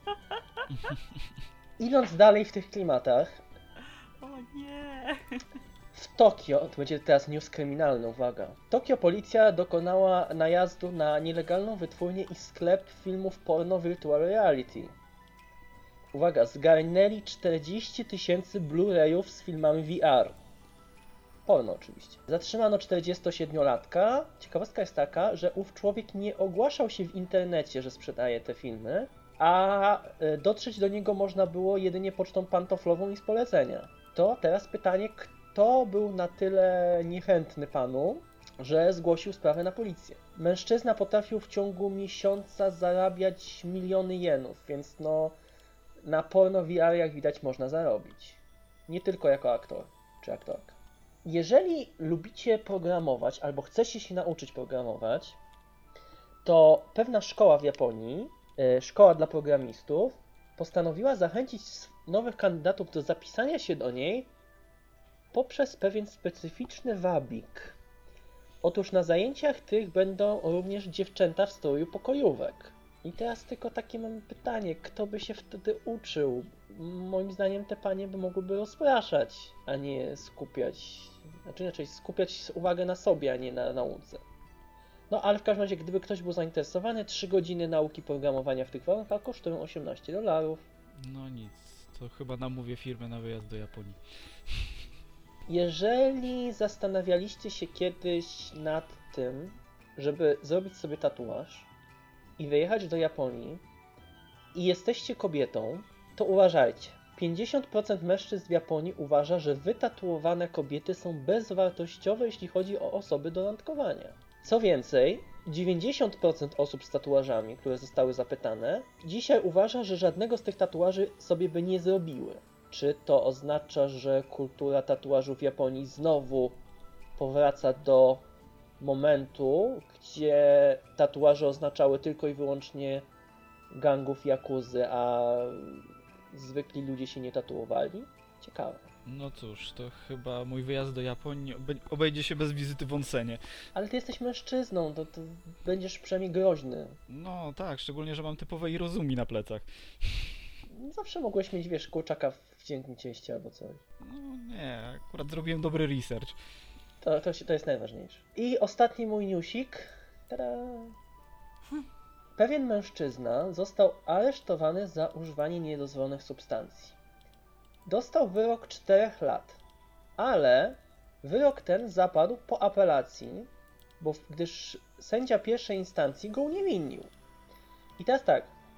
Idąc dalej w tych klimatach, O nie! w Tokio, to będzie teraz news kryminalny, uwaga. W Tokio policja dokonała najazdu na nielegalną wytwórnię i sklep filmów porno Virtual Reality. Uwaga, zgarnęli czterdzieści tysięcy Blu-rayów z filmami V R. Porno oczywiście. Zatrzymano czterdziestosiedmiolatka. Ciekawostka jest taka, że ów człowiek nie ogłaszał się w internecie, że sprzedaje te filmy, a dotrzeć do niego można było jedynie pocztą pantoflową i z polecenia. To teraz pytanie, kto był na tyle niechętny panu, że zgłosił sprawę na policję. Mężczyzna potrafił w ciągu miesiąca zarabiać miliony jenów, więc no na porno V R, jak widać, można zarobić. Nie tylko jako aktor czy aktorka. Jeżeli lubicie programować albo chcecie się nauczyć programować, to pewna szkoła w Japonii, szkoła dla programistów, postanowiła zachęcić nowych kandydatów do zapisania się do niej poprzez pewien specyficzny wabik. Otóż na zajęciach tych będą również dziewczęta w stroju pokojówek. I teraz tylko takie mam pytanie, kto by się wtedy uczył? Moim zdaniem te panie by mogłyby rozpraszać, a nie skupiać, znaczy inaczej skupiać uwagę na sobie, a nie na nauce. No ale w każdym razie, gdyby ktoś był zainteresowany, trzy godziny nauki programowania w tych warunkach kosztują osiemnaście dolarów. No nic, to chyba namówię firmę na wyjazd do Japonii. Jeżeli zastanawialiście się kiedyś nad tym, żeby zrobić sobie tatuaż i wyjechać do Japonii i jesteście kobietą, to uważajcie. pięćdziesiąt procent mężczyzn w Japonii uważa, że wytatuowane kobiety są bezwartościowe, jeśli chodzi o osoby do randkowania. Co więcej, dziewięćdziesiąt procent osób z tatuażami, które zostały zapytane, dzisiaj uważa, że żadnego z tych tatuaży sobie by nie zrobiły. Czy to oznacza, że kultura tatuażu w Japonii znowu powraca do momentu, gdzie tatuaże oznaczały tylko i wyłącznie gangów jakuzy, a zwykli ludzie się nie tatuowali? Ciekawe. No cóż, to chyba mój wyjazd do Japonii obe- obejdzie się bez wizyty w onsenie. Ale ty jesteś mężczyzną, to, to będziesz przynajmniej groźny. No tak, szczególnie, że mam typowe Irozumi na plecach. Zawsze mogłeś mieć, wiesz, kurczaka w cienkim cieście albo coś. No nie, akurat zrobiłem dobry research. To, to, się, to jest najważniejsze. I ostatni mój newsik. Tada! Pewien mężczyzna został aresztowany za używanie niedozwolonych substancji. Dostał wyrok czterech lat, ale wyrok ten zapadł po apelacji, bo gdyż sędzia pierwszej instancji go uniewinnił. I teraz tak,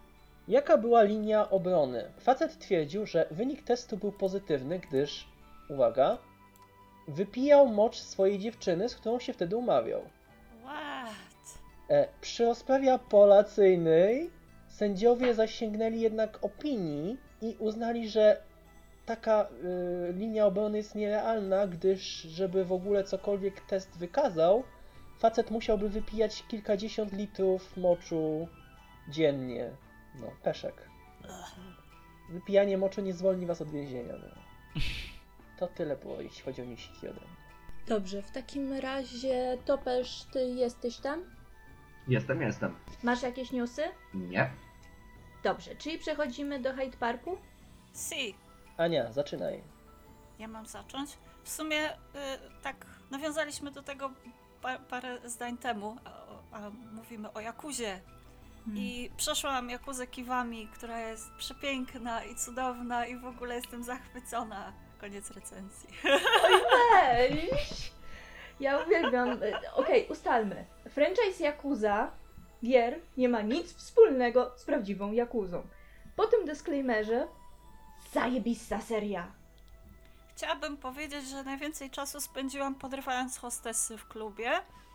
Jaka była linia obrony? Facet twierdził, że wynik testu był pozytywny, gdyż, uwaga, wypijał mocz swojej dziewczyny, z którą się wtedy umawiał. What? E, przy rozprawie apelacyjnej sędziowie zasięgnęli jednak opinii i uznali, że taka y, linia obrony jest nierealna, gdyż żeby w ogóle cokolwiek test wykazał, facet musiałby wypijać kilkadziesiąt litrów moczu dziennie. No, peszek. Wypijanie moczu nie zwolni was od więzienia. No. To tyle było, jeśli chodzi o Nick jeden. Dobrze, w takim razie Topesz, ty jesteś tam? Jestem, jestem. Masz jakieś newsy? Nie. Dobrze, czyli przechodzimy do Hyde Parku? Si, Ania, zaczynaj. ja mam zacząć. W sumie y, tak nawiązaliśmy do tego pa, parę zdań temu, a, a mówimy o Jakuzie. I przeszłam Jakuzę Kiwami, która jest przepiękna i cudowna i w ogóle jestem zachwycona. Koniec recenzji. Weź! Ja uwielbiam. Okej, ustalmy. Franchise Yakuza gier nie ma nic wspólnego z prawdziwą Yakuzą. Po tym disclaimerze zajebista seria. Chciałabym powiedzieć, że najwięcej czasu spędziłam podrywając hostessy w klubie.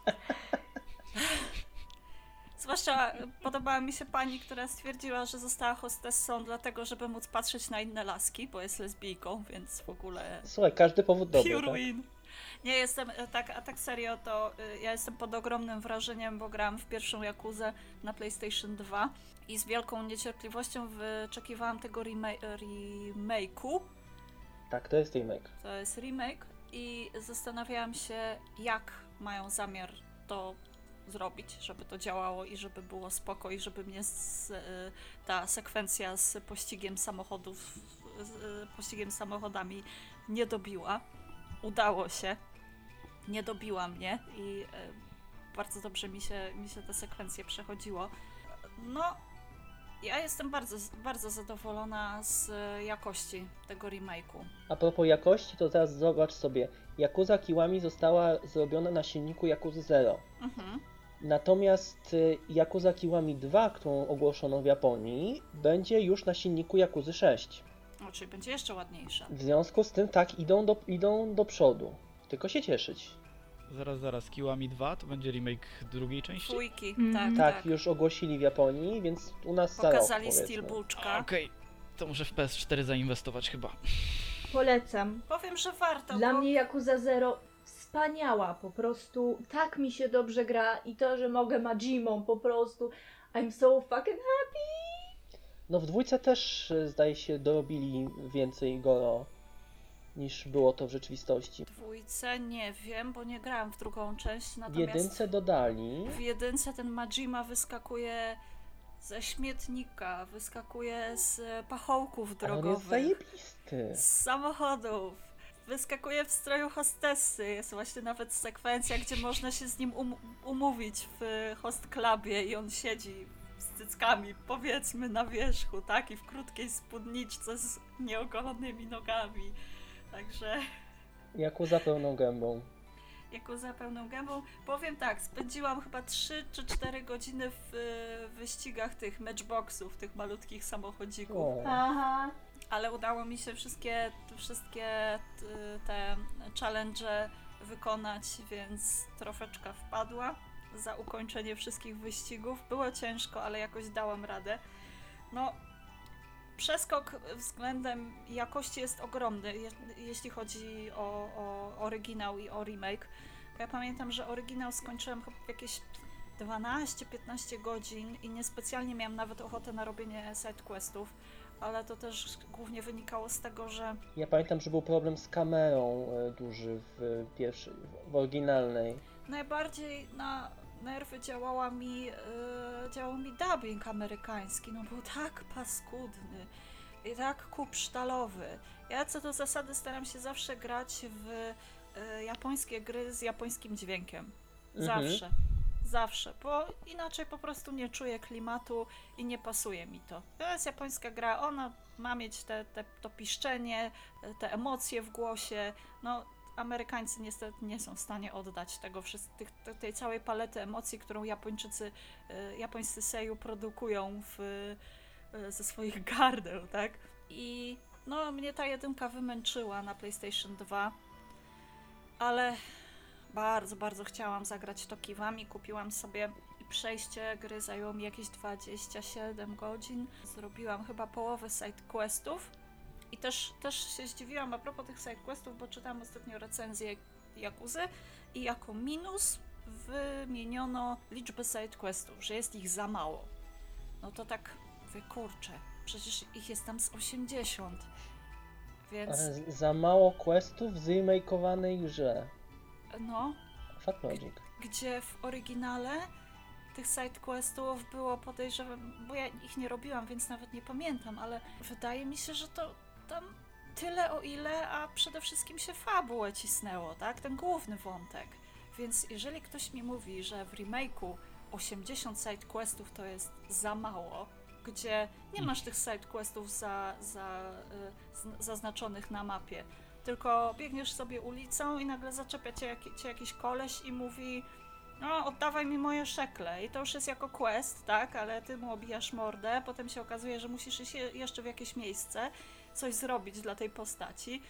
Zwłaszcza podobała mi się pani, która stwierdziła, że została hostessą dlatego, żeby móc patrzeć na inne laski, bo jest lesbijką, więc w ogóle Słuchaj, każdy powód dobry, pure tak? win. Nie jestem, tak, a tak serio, to y, ja jestem pod ogromnym wrażeniem, bo grałam w pierwszą Jakuzę na PlayStation dwa i z wielką niecierpliwością wyczekiwałam tego remake, remake'u. Tak, to jest remake. To jest remake i zastanawiałam się, jak mają zamiar to zrobić, żeby to działało i żeby było spoko i żeby mnie z, y, ta sekwencja z pościgiem samochodów, z y, pościgiem samochodami nie dobiła. Udało się. Nie dobiła mnie i y, bardzo dobrze mi się, mi się te sekwencje przechodziło. No, ja jestem bardzo, bardzo zadowolona z jakości tego remake'u. A propos jakości, to teraz zobacz sobie. Yakuza Kiwami została zrobiona na silniku Yakuza Zero. Mhm. Natomiast y, Yakuza Kiwami dwa, którą ogłoszono w Japonii, będzie już na silniku Yakuzy sześć. No, czyli będzie jeszcze ładniejsza. W związku z tym tak, idą do, idą do przodu. Tylko się cieszyć. Zaraz, zaraz, Kiwami dwa to będzie remake drugiej części? Dwójki, Mhm. tak, Tak, tak. już ogłosili w Japonii, więc u nas za rok, Pokazali powiedzmy. Steelbooka. Okej, to muszę w P S cztery zainwestować chyba. Polecam. Powiem, że warto, Dla bo mnie Yakuza Zero wspaniała, po prostu tak mi się dobrze gra i to, że mogę Majimą, po prostu I'm so fucking happy. No w dwójce też y, zdaje się dorobili więcej Goro niż było to w rzeczywistości. w dwójce nie wiem, bo nie grałam w drugą część, W natomiast jedynce dodali. w jedynce ten Majima wyskakuje ze śmietnika, wyskakuje z pachołków Ale on jest drogowych, zajebisty. z samochodów, wyskakuje w stroju hostessy. Jest właśnie nawet sekwencja, gdzie można się z nim um- umówić w host clubie i on siedzi z cyckami, powiedzmy, na wierzchu, tak? I w krótkiej spódniczce z nieogolonymi nogami. Także Yakuza pełną gębą. jako za pełną gębą. Powiem tak, spędziłam chyba trzy czy cztery godziny w y, wyścigach tych matchboxów, tych malutkich samochodzików. O. Aha. Ale udało mi się wszystkie, wszystkie t- te challenge wykonać, więc trofeczka wpadła za ukończenie wszystkich wyścigów. Było ciężko, ale jakoś dałam radę. No, przeskok względem jakości jest ogromny, je, jeśli chodzi o, o oryginał i o remake. Bo ja pamiętam, że oryginał skończyłem chyba w jakieś dwanaście piętnaście godzin i niespecjalnie miałam nawet ochotę na robienie sidequestów, ale to też głównie wynikało z tego, że Ja pamiętam, że był problem z kamerą e, duży w pierwszej, w oryginalnej. najbardziej na nerwy działała mi, yy, działał mi dubbing amerykański. No był tak paskudny i tak kupsztalowy. Ja co do zasady staram się zawsze grać w yy, japońskie gry z japońskim dźwiękiem. Mhm. Zawsze. Zawsze, bo inaczej po prostu nie czuję klimatu i nie pasuje mi to. To jest japońska gra, ona ma mieć te, te, to piszczenie, te emocje w głosie. No, Amerykańcy niestety nie są w stanie oddać tego wszystkich, tej całej palety emocji, którą Japończycy, japońscy seiyuu produkują w, e, ze swoich gardeł, tak? I no, mnie ta jedynka wymęczyła na PlayStation dwa, ale bardzo, bardzo chciałam zagrać to kiwami. Kupiłam sobie i przejście gry zajęło mi jakieś dwadzieścia siedem godzin. Zrobiłam chyba połowę sidequestów i też, też się zdziwiłam a propos tych sidequestów, bo czytałam ostatnio recenzję Yakuzy i jako minus wymieniono liczbę sidequestów, że jest ich za mało. No to tak, mówię, kurczę, przecież ich jest tam z osiemdziesiąt, więc Ale z- za mało questów w zremakeowanej grze. no, Fat Logic. gdzie w oryginale tych sidequestów było, podejrzewam, bo ja ich nie robiłam, więc nawet nie pamiętam, ale wydaje mi się, że to tam tyle o ile, a przede wszystkim się fabułę cisnęło, tak? Ten główny wątek. Więc jeżeli ktoś mi mówi, że w remake'u osiemdziesiąt sidequestów to jest za mało, gdzie nie masz tych sidequestów za, za, y, z- zaznaczonych na mapie, tylko biegniesz sobie ulicą i nagle zaczepia cię, jak, cię jakiś koleś i mówi: no, oddawaj mi moje szekle. I to już jest jako quest, tak? Ale ty mu obijasz mordę, potem się okazuje, że musisz iść je- jeszcze w jakieś miejsce, coś zrobić dla tej postaci,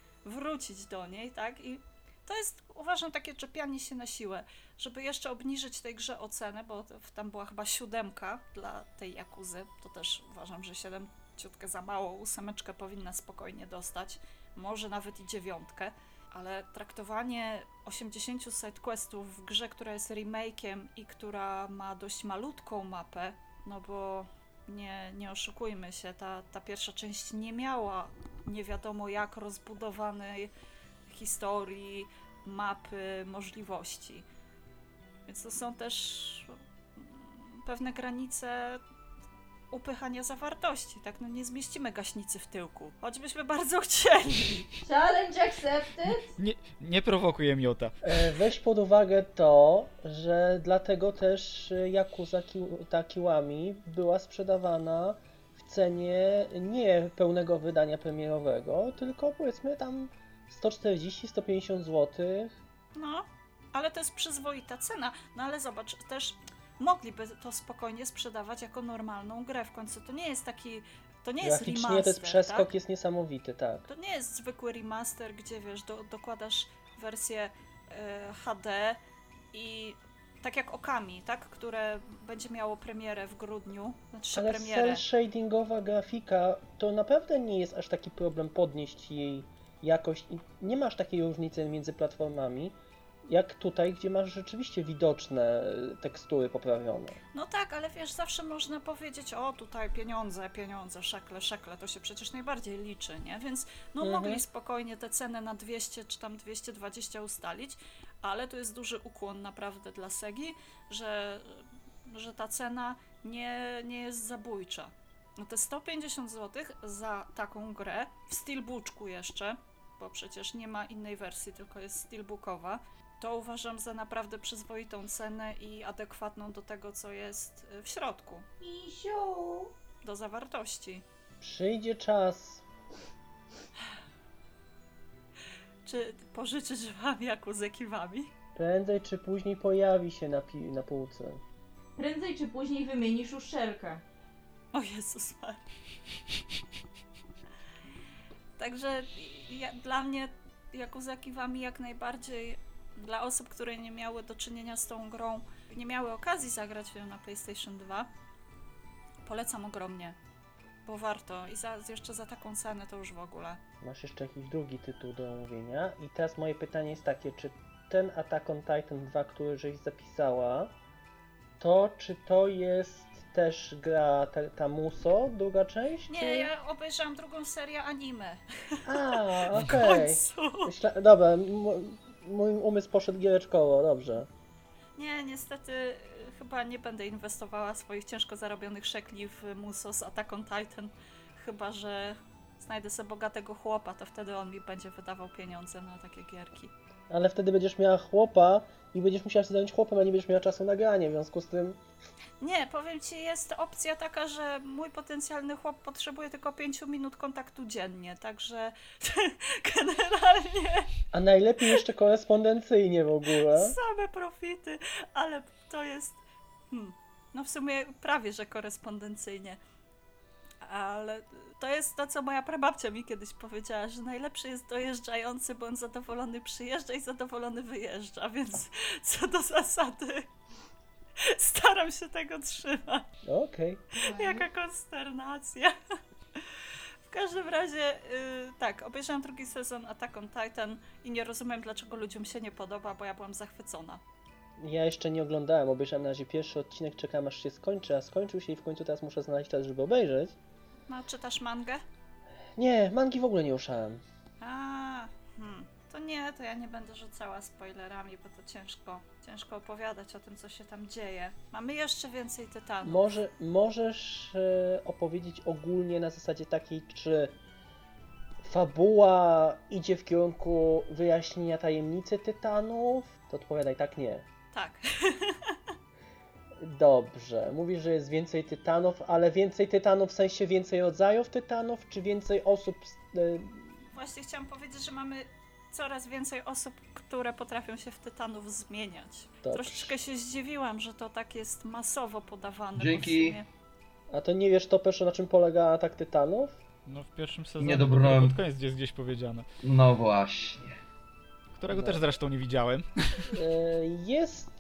wrócić do niej, tak? I to jest, uważam, takie czepianie się na siłę, żeby jeszcze obniżyć tej grze ocenę, bo to- tam była chyba siódemka dla tej Jakuzy. To też uważam, że siedem ciutkę za mało, ósemeczkę powinna spokojnie dostać, może nawet i dziewiątkę. Ale traktowanie osiemdziesięciu sidequestów w grze, która jest remake'iem i która ma dość malutką mapę, no bo nie, nie oszukujmy się, ta, ta pierwsza część nie miała nie wiadomo jak rozbudowanej historii, mapy, możliwości. Więc to są też mm, pewne granice upychania zawartości, tak? No nie zmieścimy gaśnicy w tyłku, choćbyśmy bardzo chcieli. Challenge accepted. Nie, nie prowokuję miota. E, Weź pod uwagę to, że dlatego też e, Yakuza Ki- ta Kiwami była sprzedawana w cenie nie pełnego wydania premierowego, tylko powiedzmy tam sto czterdzieści do stu pięćdziesięciu złotych. No, ale to jest przyzwoita cena. No ale zobacz, też mogliby to spokojnie sprzedawać jako normalną grę. W końcu to nie jest taki, to nie jest Graficznie remaster, ten przeskok tak? jest niesamowity, tak. To nie jest zwykły remaster, gdzie wiesz, do, dokładasz wersję e, H D i tak jak Okami, tak? Które będzie miało premierę w grudniu, znaczy Ale premierę. cel shadingowa grafika to naprawdę nie jest aż taki problem podnieść jej jakość i nie masz takiej różnicy między platformami, jak tutaj, gdzie masz rzeczywiście widoczne e, tekstury poprawione. No tak, ale wiesz, zawsze można powiedzieć, o tutaj pieniądze, pieniądze, szekle, szekle, to się przecież najbardziej liczy, nie? Więc no Mhm. mogli spokojnie te ceny na dwieście czy tam dwieście dwadzieścia ustalić, ale tu jest duży ukłon naprawdę dla Segi, że, że ta cena nie, nie jest zabójcza. No te sto pięćdziesiąt złotych za taką grę, w steelbooku jeszcze, bo przecież nie ma innej wersji, tylko jest steelbookowa, to uważam za naprawdę przyzwoitą cenę i adekwatną do tego, co jest w środku, Misiu. do zawartości. Przyjdzie czas. Czy pożyczysz wam Jakuzę Kiwami? Prędzej czy później pojawi się na, pi- na półce. Prędzej czy później wymienisz uszczelkę. O Jezus Maria. Także ja, dla mnie Yakuza Kiwami jak najbardziej, dla osób, które nie miały do czynienia z tą grą, nie miały okazji zagrać w nią na PlayStation dwa, polecam ogromnie, bo warto i za, jeszcze za taką cenę to już w ogóle. Masz jeszcze jakiś drugi tytuł do omówienia. I teraz moje pytanie jest takie, czy ten Attack on Titan dwa, który żeś zapisała, to czy to jest też gra ta- Tamuso, druga część? Nie, czy... ja obejrzałam drugą serię anime. A, W okej. końcu. Myśla... Dobra, m- mój umysł poszedł giereczkowo, dobrze. Nie, niestety y, chyba nie będę inwestowała swoich ciężko zarobionych szekli w Muso z Attack on Titan, chyba że znajdę sobie bogatego chłopa, to wtedy on mi będzie wydawał pieniądze na takie gierki. Ale wtedy będziesz miała chłopa i będziesz musiała się zająć chłopem, a nie będziesz miała czasu na granie, w związku z tym... Nie, powiem ci, jest opcja taka, że mój potencjalny chłop potrzebuje tylko pięciu minut kontaktu dziennie, także generalnie A najlepiej jeszcze korespondencyjnie w ogóle. same profity, ale to jest, hmm, no w sumie prawie, że korespondencyjnie. ale to jest to, co moja prababcia mi kiedyś powiedziała, że najlepszy jest dojeżdżający, bo on zadowolony przyjeżdża i zadowolony wyjeżdża, więc co do zasady staram się tego trzymać. Okej. Jaka konsternacja. W każdym razie, yy, tak, obejrzałam drugi sezon Attack on Titan i nie rozumiem, dlaczego ludziom się nie podoba, bo ja byłam zachwycona. Ja jeszcze nie oglądałem, obejrzałem na razie pierwszy odcinek, czekam aż się skończy, a skończył się i w końcu teraz muszę znaleźć czas, żeby obejrzeć. No, czytasz mangę? Nie, mangi w ogóle nie ruszałem. A, hmm. To nie, to ja nie będę rzucała spoilerami, bo to ciężko, ciężko opowiadać o tym, co się tam dzieje. Mamy jeszcze więcej tytanów. Może, możesz e, opowiedzieć ogólnie na zasadzie takiej, czy fabuła idzie w kierunku wyjaśnienia tajemnicy tytanów? To odpowiadaj tak, nie. Tak. Dobrze, mówisz, że jest więcej tytanów, ale więcej tytanów w sensie więcej rodzajów tytanów, czy więcej osób... E, Właśnie chciałam powiedzieć, że mamy coraz więcej osób, które potrafią się w tytanów zmieniać. Dobrze. Troszeczkę się zdziwiłam, że to tak jest masowo podawane. bo w Dzięki. sumie- a to nie wiesz, to proszę, na czym polega atak tytanów? No w pierwszym sezonie Nie to dobrałem. pod koniec jest gdzieś powiedziane. No właśnie. Którego No. też zresztą nie widziałem. E, jest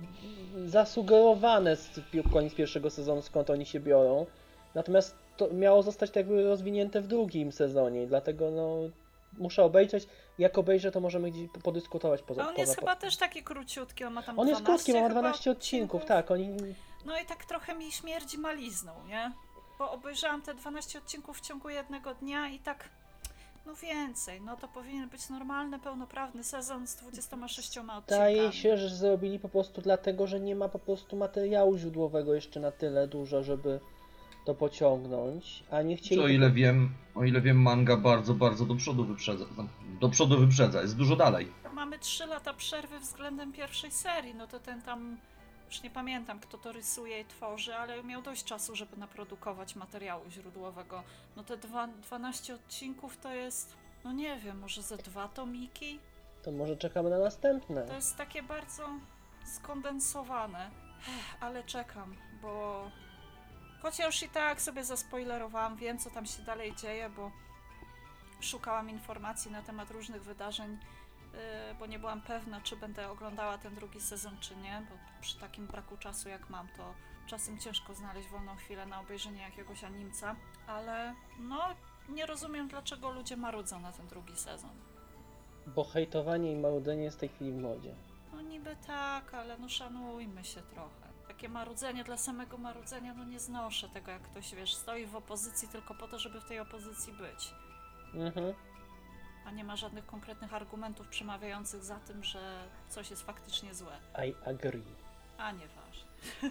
zasugerowane z koniec pierwszego sezonu, skąd oni się biorą. Natomiast to miało zostać tak jakby rozwinięte w drugim sezonie, dlatego no muszę obejrzeć. Jak obejrzę, to możemy gdzieś podyskutować poza. A on poza jest chyba też taki króciutki, on ma tam On jest dwanaście krótki, ma chyba dwanaście odcinków, tak. Oni. No i tak trochę mi śmierdzi malizną, nie? Bo obejrzałam te dwanaście odcinków w ciągu jednego dnia i tak, no więcej, no to powinien być normalny, pełnoprawny sezon z dwudziestoma sześcioma odcinkami. Zdaje się, że zrobili po prostu dlatego, że nie ma po prostu materiału źródłowego jeszcze na tyle dużo, żeby to pociągnąć, a nie chcieli... O ile wiem, o ile wiem, manga bardzo, bardzo do przodu wyprzedza. Do przodu wyprzedza, jest dużo dalej. Mamy trzy lata przerwy względem pierwszej serii, no to ten tam, już nie pamiętam kto to rysuje i tworzy, ale miał dość czasu, żeby naprodukować materiału źródłowego. No te dwa, dwanaście odcinków to jest, no nie wiem, może ze dwa tomiki? To może czekamy na następne. To jest takie bardzo skondensowane, Ech, ale czekam, bo chociaż i tak sobie zaspoilerowałam, wiem co tam się dalej dzieje, bo szukałam informacji na temat różnych wydarzeń, yy, bo nie byłam pewna, czy będę oglądała ten drugi sezon, czy nie, bo przy takim braku czasu jak mam, to czasem ciężko znaleźć wolną chwilę na obejrzenie jakiegoś animca, ale no nie rozumiem, dlaczego ludzie marudzą na ten drugi sezon. Bo hejtowanie i marudzenie jest w tej chwili w modzie. No niby tak, ale no szanujmy się trochę. Takie marudzenie dla samego marudzenia, no nie znoszę tego, jak ktoś, wiesz, stoi w opozycji tylko po to, żeby w tej opozycji być. Mhm. A nie ma żadnych konkretnych argumentów przemawiających za tym, że coś jest faktycznie złe. I agree. A nieważne.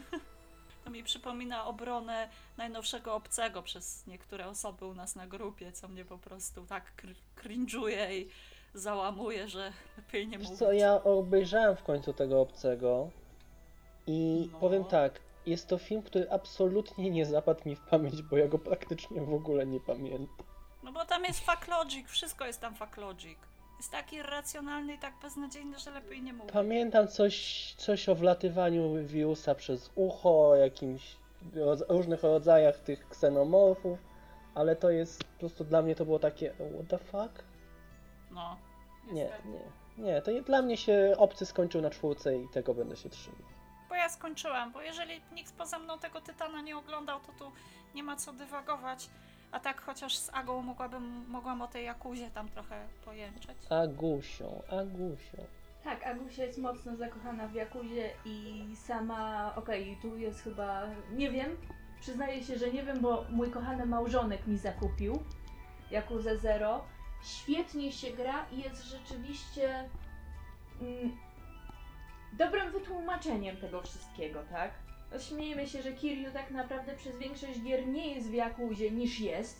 To mi przypomina obronę najnowszego Obcego przez niektóre osoby u nas na grupie, co mnie po prostu tak kr- cringe'uje i załamuje, że lepiej nie Wiesz mówić. co, ja obejrzałem w końcu tego Obcego i No. powiem tak, jest to film, który absolutnie nie zapadł mi w pamięć, bo ja go praktycznie w ogóle nie pamiętam. No bo tam jest fuck logic, wszystko jest tam fuck logic. Jest taki irracjonalny i tak beznadziejny, że lepiej nie mówić. Pamiętam coś, coś o wlatywaniu wirusa przez ucho, o jakimś roz- różnych rodzajach tych ksenomorfów, ale to jest, po prostu dla mnie to było takie, what the fuck? No. Nie, nie, nie, to nie, dla mnie się Obcy skończył na czwórce i tego będę się trzymał. Bo ja skończyłam, bo jeżeli nikt poza mną tego Tytana nie oglądał, to tu nie ma co dywagować. A tak chociaż z Agą mogłabym, mogłam o tej Jakuzie tam trochę pojęczeć. Agusią, Agusią. Tak, Agusia jest mocno zakochana w Jakuzie i sama, okej, tu jest chyba, nie wiem, przyznaję się, że nie wiem, bo mój kochany małżonek mi zakupił Jakuzę Zero. Świetnie się gra i jest rzeczywiście mm, dobrym wytłumaczeniem tego wszystkiego, tak? No, śmiejemy się, że Kiryu tak naprawdę przez większość gier nie jest w Jakuzie niż jest.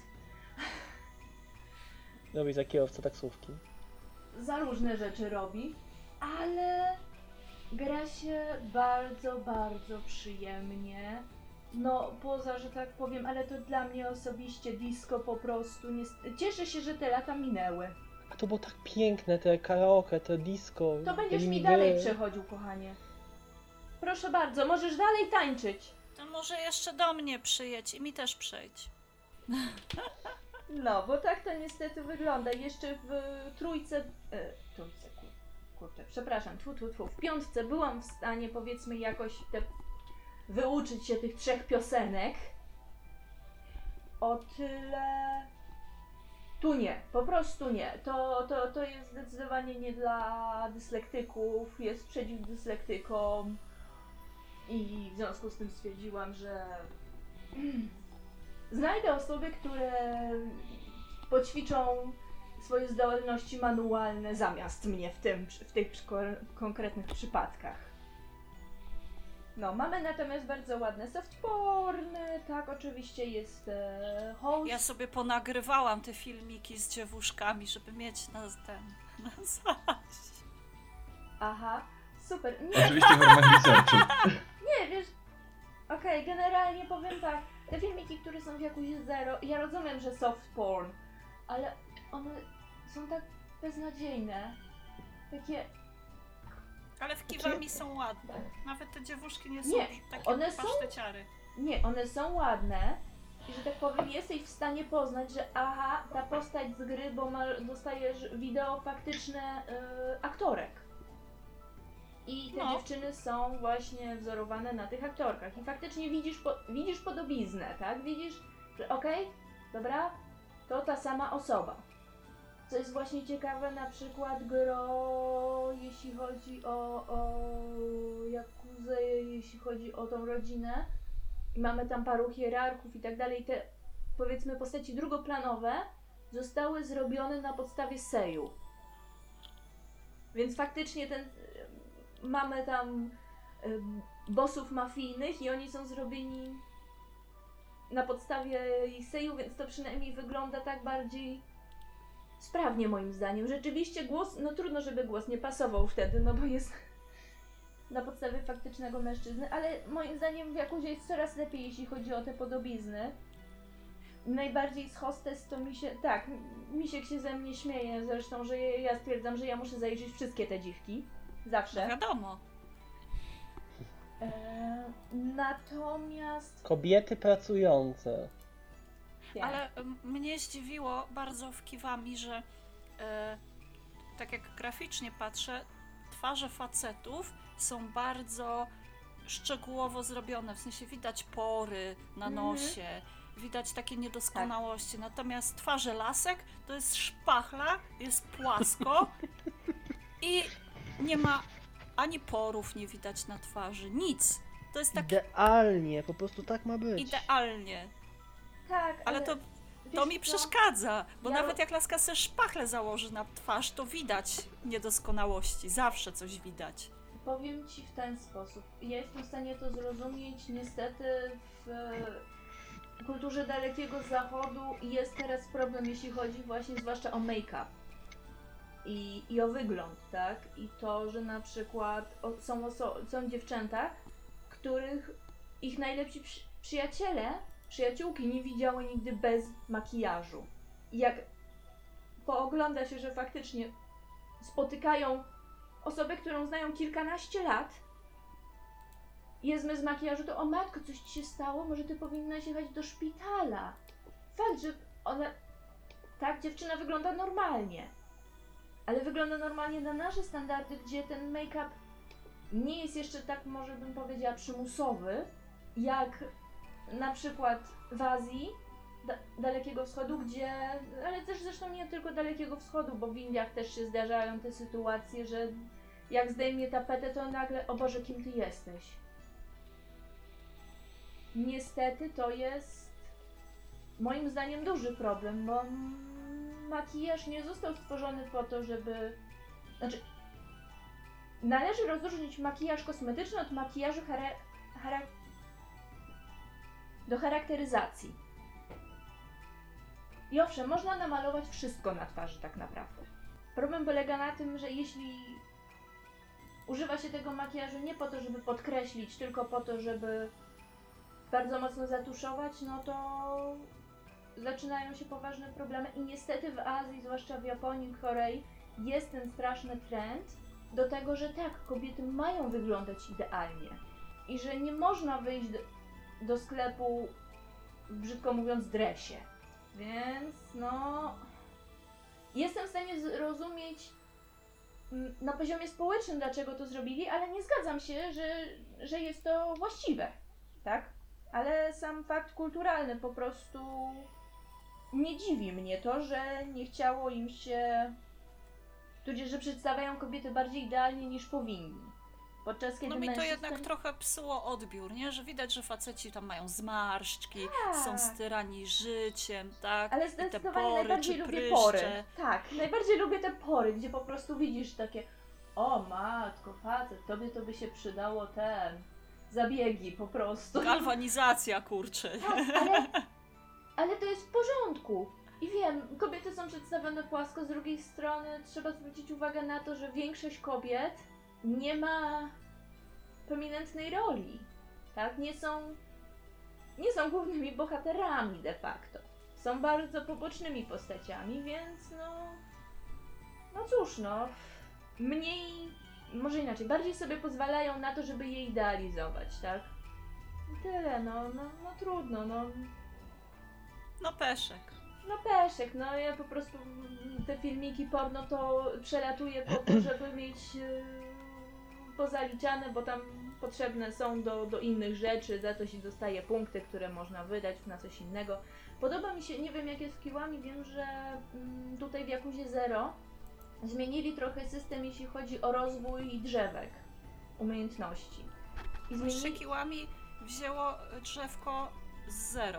Robi za kierowcę taksówki. Za różne rzeczy robi, ale gra się bardzo, bardzo przyjemnie. No, poza, że tak powiem, ale to dla mnie osobiście disco po prostu nie... Cieszę się, że te lata minęły. A to było tak piękne, te karaoke, te disco. To będziesz mi limby. dalej przechodził, kochanie. Proszę bardzo, możesz dalej tańczyć. To może jeszcze do mnie przyjedź i mi też przyjdź. No, bo tak to niestety wygląda. Jeszcze w trójce... E, trójce, kur, kurczę, przepraszam, tfu, tfu, tfu. W piątce byłam w stanie, powiedzmy, jakoś te, wyuczyć się tych trzech piosenek. O tyle... Tu nie, po prostu nie. To, to, to jest zdecydowanie nie dla dyslektyków, jest przeciw dyslektykom i w związku z tym stwierdziłam, że znajdę osoby, które poćwiczą swoje zdolności manualne zamiast mnie w, tym, w tych konkretnych przypadkach. No, mamy natomiast bardzo ładne softporny, tak, oczywiście jest e, host. Ja sobie ponagrywałam te filmiki z dziewuszkami, żeby mieć na ten, na zaś. Aha, super. Nie, Oczywiście w ramach researchu. nie, wiesz, okej, okay, generalnie powiem tak, te filmiki, które są w jakości zero, ja rozumiem, że soft porn, ale one są tak beznadziejne, takie... Ale w kiwami są ładne. Nawet te dziewuszki nie są Nie, takie one są- paszteciary. Nie, one są ładne i że tak powiem jesteś w stanie poznać, że aha, ta postać z gry, bo ma, dostajesz wideo faktyczne y, aktorek. I te No. dziewczyny są właśnie wzorowane na tych aktorkach. I faktycznie widzisz, po, widzisz podobiznę, tak? Widzisz, że okej, dobra, to ta sama osoba. Co jest właśnie ciekawe, na przykład gro, jeśli chodzi o, o Jakuzę, jeśli chodzi o tą rodzinę. I mamy tam paru hierarchów i tak dalej. Te, powiedzmy, postaci drugoplanowe zostały zrobione na podstawie seju. Więc faktycznie ten, mamy tam y, bossów mafijnych i oni są zrobieni na podstawie ich seju, więc to przynajmniej wygląda tak bardziej sprawnie moim zdaniem. Rzeczywiście głos, no trudno, żeby głos nie pasował wtedy, no bo jest na podstawie faktycznego mężczyzny, ale moim zdaniem w Jakuzie jest coraz lepiej, jeśli chodzi o te podobizny. Najbardziej z Hostess to mi się, tak, Misiek się ze mnie śmieje zresztą, że ja, ja stwierdzam, że ja muszę zajrzeć wszystkie te dziwki. Zawsze. Wiadomo. Eee, natomiast... Kobiety pracujące. Nie. Ale m, mnie zdziwiło bardzo w kiwami, że e, tak jak graficznie patrzę, twarze facetów są bardzo szczegółowo zrobione, w sensie widać pory na Mhm. nosie, widać takie niedoskonałości, natomiast twarze lasek to jest szpachla, jest płasko i nie ma ani porów nie widać na twarzy, nic. To jest tak Idealnie, po prostu tak ma być. idealnie, Tak, ale to wiesz To mi co? przeszkadza, bo Ja- nawet jak laska sobie szpachlę założy na twarz, to widać niedoskonałości, zawsze coś widać. Powiem Ci w ten sposób. Ja jestem w stanie to zrozumieć. Niestety w e, kulturze Dalekiego Zachodu jest teraz problem, jeśli chodzi właśnie zwłaszcza o make-up i, i o wygląd, tak? I to, że na przykład o, są, oso- są dziewczęta, których ich najlepsi przy- przyjaciele, przyjaciółki nie widziały nigdy bez makijażu. I jak poogląda się, że faktycznie spotykają osobę, którą znają kilkanaście lat, jest bez makijażu, to o matko, coś ci się stało? Może ty powinnaś jechać do szpitala. Fakt, że ona... Tak, dziewczyna wygląda normalnie. Ale wygląda normalnie na nasze standardy, gdzie ten make-up nie jest jeszcze tak, może bym powiedziała, przymusowy, jak na przykład w Azji, da- Dalekiego Wschodu, gdzie, ale też zresztą nie tylko Dalekiego Wschodu, bo w Indiach też się zdarzają te sytuacje, że jak zdejmie tapetę, to nagle, o Boże, kim ty jesteś? Niestety to jest moim zdaniem duży problem, bo mm, makijaż nie został stworzony po to, żeby... Znaczy, należy rozróżnić makijaż kosmetyczny od makijażu chara- chara- do charakteryzacji. I owszem, można namalować wszystko na twarzy tak naprawdę. Problem polega na tym, że jeśli używa się tego makijażu nie po to, żeby podkreślić, tylko po to, żeby bardzo mocno zatuszować, no to zaczynają się poważne problemy i niestety w Azji, zwłaszcza w Japonii, Korei, jest ten straszny trend do tego, że tak, kobiety mają wyglądać idealnie i że nie można wyjść do, do sklepu, brzydko mówiąc, w dresie. Więc no... Jestem w stanie zrozumieć mm, na poziomie społecznym, dlaczego to zrobili, ale nie zgadzam się, że, że jest to właściwe, tak? Ale sam fakt kulturalny po prostu nie dziwi mnie to, że nie chciało im się... tudzież, że przedstawiają kobiety bardziej idealnie niż powinni. Podczas kiedy No mi to mężczyzn- jednak trochę psuło odbiór, nie? Że widać, że faceci tam mają zmarszczki, Tak. są styrani życiem, tak? Ale I te zdecydowanie pory, najbardziej czy lubię pryszcze. pory. Tak, najbardziej lubię te pory, gdzie po prostu widzisz takie: o matko, facet, tobie to by się przydało ten... zabiegi po prostu. Galwanizacja, kurczę. Tak, ale, ale to jest w porządku. I wiem, kobiety są przedstawione płasko, z drugiej strony trzeba zwrócić uwagę na to, że większość kobiet nie ma prominentnej roli, tak? Nie są, nie są głównymi bohaterami de facto. Są bardzo pobocznymi postaciami, więc no... No cóż, no... Mniej... Może inaczej, bardziej sobie pozwalają na to, żeby je idealizować, tak? I tyle, no, no, no trudno, no... No peszek. No peszek, no ja po prostu te filmiki porno to przelatuję po to, żeby mieć yy, pozaliczane, bo tam potrzebne są do, do innych rzeczy, za to się dostaje punkty, które można wydać na coś innego. Podoba mi się, nie wiem jak jest w Kiłami, wiem, że mm, tutaj w Yakuzie Zero zmienili trochę system, jeśli chodzi o rozwój drzewek, umiejętności. I zmienili... Kiłami wzięło drzewko z zero.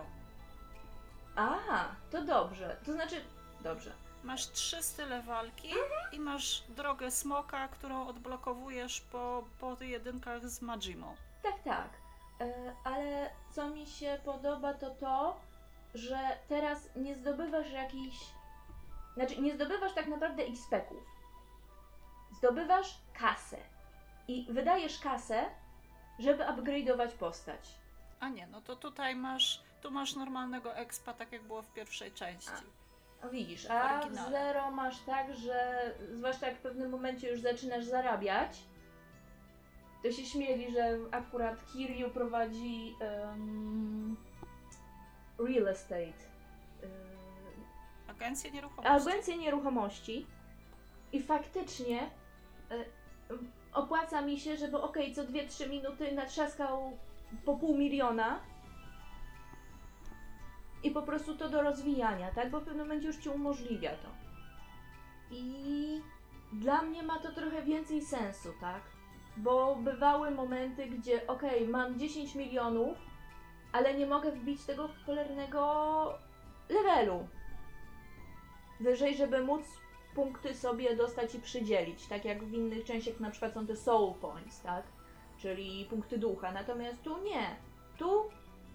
A, to dobrze, to znaczy, dobrze. Masz trzy style walki i masz drogę smoka, którą odblokowujesz po pojedynkach z Majimą. Tak, tak. E, ale co mi się podoba, to to, że teraz nie zdobywasz jakichś... Znaczy, nie zdobywasz tak naprawdę X P ków. Zdobywasz kasę. I wydajesz kasę, żeby upgrade'ować postać. A nie, no to tutaj masz, tu masz normalnego expa, tak jak było w pierwszej części. A widzisz, a w oryginale. Zero masz tak, że zwłaszcza jak w pewnym momencie już zaczynasz zarabiać, to się śmieli, że akurat Kiryu prowadzi um, real estate. Um, Agencję nieruchomości. agencję nieruchomości i faktycznie y, opłaca mi się, żeby okej, co dwie trzy minuty natrzaskał po pół miliona i po prostu to do rozwijania, tak? Bo w pewnym momencie już ci umożliwia to. I dla mnie ma to trochę więcej sensu, tak? Bo bywały momenty, gdzie okej, mam dziesięć milionów, ale nie mogę wbić tego cholernego levelu wyżej, żeby móc punkty sobie dostać i przydzielić, tak jak w innych częściach na przykład są te soul points, tak? Czyli punkty ducha, natomiast tu nie. Tu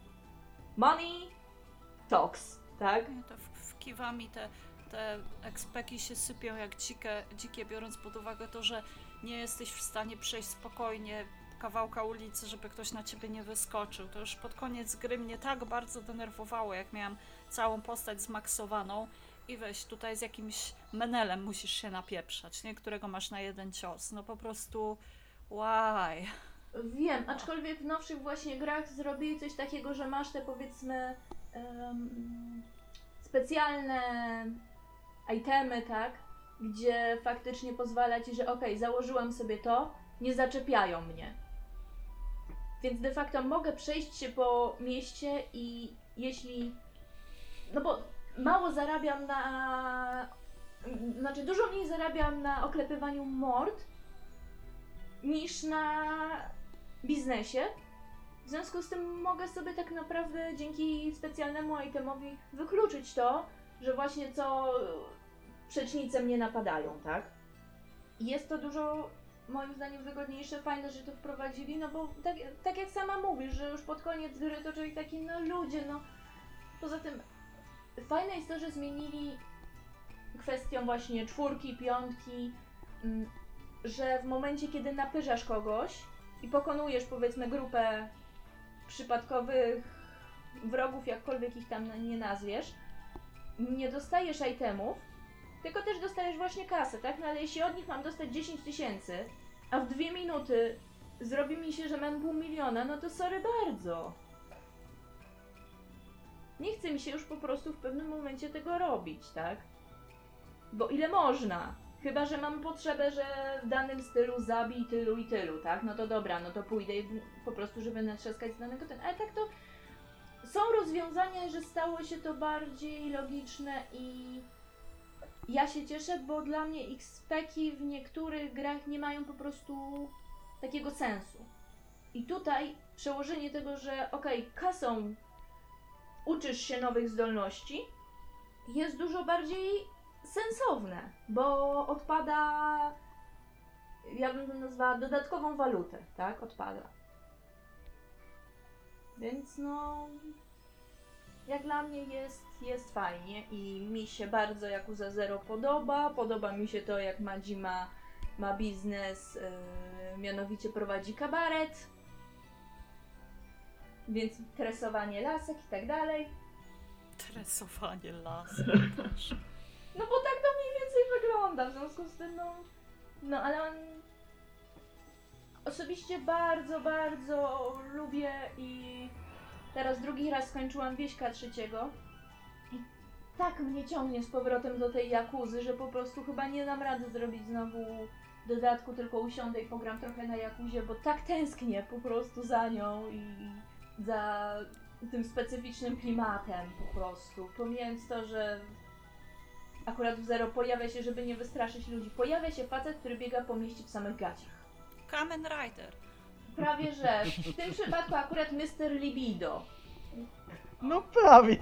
money talks, tak? To w, w Kiwami te, te ekspeki się sypią jak dzikie, dzikie, biorąc pod uwagę to, że nie jesteś w stanie przejść spokojnie kawałka ulicy, żeby ktoś na ciebie nie wyskoczył. To już pod koniec gry mnie tak bardzo denerwowało, jak miałam całą postać zmaksowaną i weź tutaj z jakimś menelem musisz się napieprzać, nie? Którego masz na jeden cios. No po prostu why? Wiem, aczkolwiek w nowszych właśnie grach zrobili coś takiego, że masz te powiedzmy um, specjalne itemy, tak? Gdzie faktycznie pozwala ci, że okej, założyłam sobie to, nie zaczepiają mnie. Więc de facto mogę przejść się po mieście i jeśli... No bo mało zarabiam na... Znaczy dużo mniej zarabiam na oklepywaniu mord niż na biznesie. W związku z tym mogę sobie tak naprawdę dzięki specjalnemu itemowi wykluczyć to, że właśnie co przecznice mnie napadają, tak? I jest to dużo moim zdaniem wygodniejsze, fajne, że to wprowadzili, no bo tak, tak jak sama mówisz, że już pod koniec gry to człowiek taki, no ludzie, no. Poza tym fajne jest to, że zmienili kwestią właśnie czwórki, piątki, że w momencie, kiedy napyżasz kogoś i pokonujesz powiedzmy grupę przypadkowych wrogów, jakkolwiek ich tam nie nazwiesz, nie dostajesz itemów, tylko też dostajesz właśnie kasę, tak? No ale jeśli od nich mam dostać dziesięć tysięcy, a w dwie minuty zrobi mi się, że mam pół miliona, no to sorry bardzo. nie chce mi się już po prostu w pewnym momencie tego robić, tak? Bo ile można? Chyba że mam potrzebę, że w danym stylu zabij tylu i tylu, tak? No to dobra, no to pójdę i po prostu, żeby natrzaskać z danego ten. Ale tak to są rozwiązania, że stało się to bardziej logiczne i ja się cieszę, bo dla mnie X-Peki w niektórych grach nie mają po prostu takiego sensu. I tutaj przełożenie tego, że okej, okay, kasą uczysz się nowych zdolności, jest dużo bardziej sensowne, bo odpada, ja bym to nazwała dodatkową walutę, tak? Odpada. Więc no, jak dla mnie jest, jest fajnie i mi się bardzo Yakuza Zero podoba. Podoba mi się to, jak Majima ma biznes, yy, mianowicie prowadzi kabaret, więc tresowanie lasek i tak dalej. Tresowanie lasek. No bo tak to mniej więcej wygląda, w związku z tym, no, no ale on osobiście bardzo, bardzo lubię i teraz drugi raz skończyłam Wieśka trzeciego i tak mnie ciągnie z powrotem do tej Jakuzy, że po prostu chyba nie dam rady zrobić znowu dodatku, tylko usiądę i pogram trochę na Jakuzie, bo tak tęsknię po prostu za nią i za tym specyficznym klimatem po prostu, pomijając to, że akurat w Zero pojawia się, żeby nie wystraszyć ludzi, pojawia się facet, który biega po mieście w samych gaciach. Kamen Rider. Prawie że. W tym przypadku akurat mister Libido. No prawie.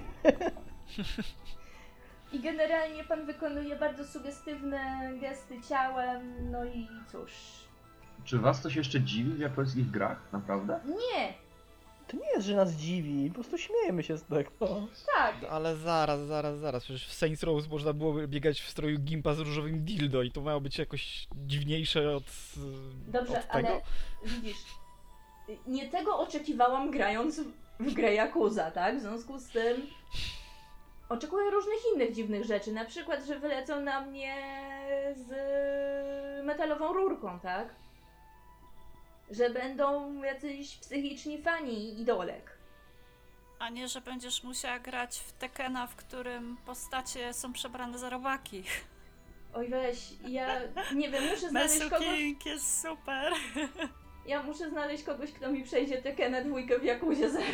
I generalnie pan wykonuje bardzo sugestywne gesty ciałem, no i cóż. Czy was coś jeszcze dziwi w japońskich grach? Naprawdę? Nie! To nie jest, że nas dziwi, po prostu śmiejemy się z tego. Tak! Ale zaraz, zaraz, zaraz, przecież w Saints Row można było biegać w stroju gimpa z różowym dildo i to miało być jakoś dziwniejsze od, Dobrze, od tego? ale widzisz, nie tego oczekiwałam grając w grę Yakuza, tak? W związku z tym oczekuję różnych innych dziwnych rzeczy, na przykład, że wylecą na mnie z metalową rurką, tak? Że będą jacyś psychiczni fani idolek. A nie, że będziesz musiała grać w Tekena, w którym postacie są przebrane za robaki. Oj weź, ja nie wiem, muszę znaleźć Mesu kogoś... King jest super. Ja muszę znaleźć kogoś, kto mi przejdzie Tekena dwójkę w Yakuzie Zero.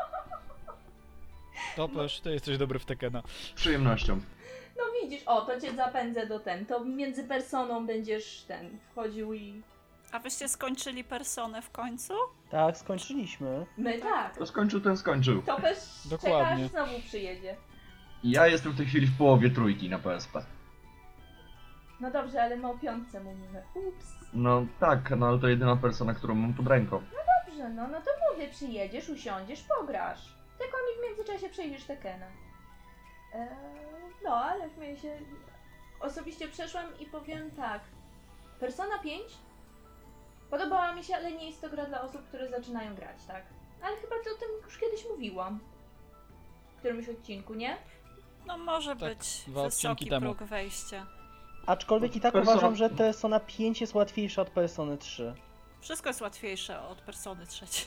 Topesz, ty jesteś dobry w Tekena. Z przyjemnością. No widzisz, o, to cię zapędzę do ten, to między personą będziesz ten, wchodził i... A wyście skończyli Personę w końcu? Tak, skończyliśmy. My tak. Kto skończył, ten skończył. To też Dokładnie. czekasz, znowu przyjedzie. I ja jestem w tej chwili w połowie trójki na P S P. No dobrze, ale my o piątce mówimy. Ups. No tak, no ale to jedyna persona, którą mam pod ręką. Dobrze, no, no to mówię, przyjedziesz, usiądziesz, pograsz. Tylko mi w międzyczasie przejdziesz Tekena. Eee, no, ale w mnie się... Osobiście przeszłam i powiem tak. Persona pięć podobała mi się, ale nie jest to gra dla osób, które zaczynają grać, tak? Ale chyba to o tym już kiedyś mówiłam. W którymś odcinku, nie? No może Tak, być dwa odcinki wysoki temu. próg wejścia. Aczkolwiek i tak Persona- uważam, że Persona pięć jest łatwiejsza od Persony trzy. Wszystko jest łatwiejsze od Persony trzeciej.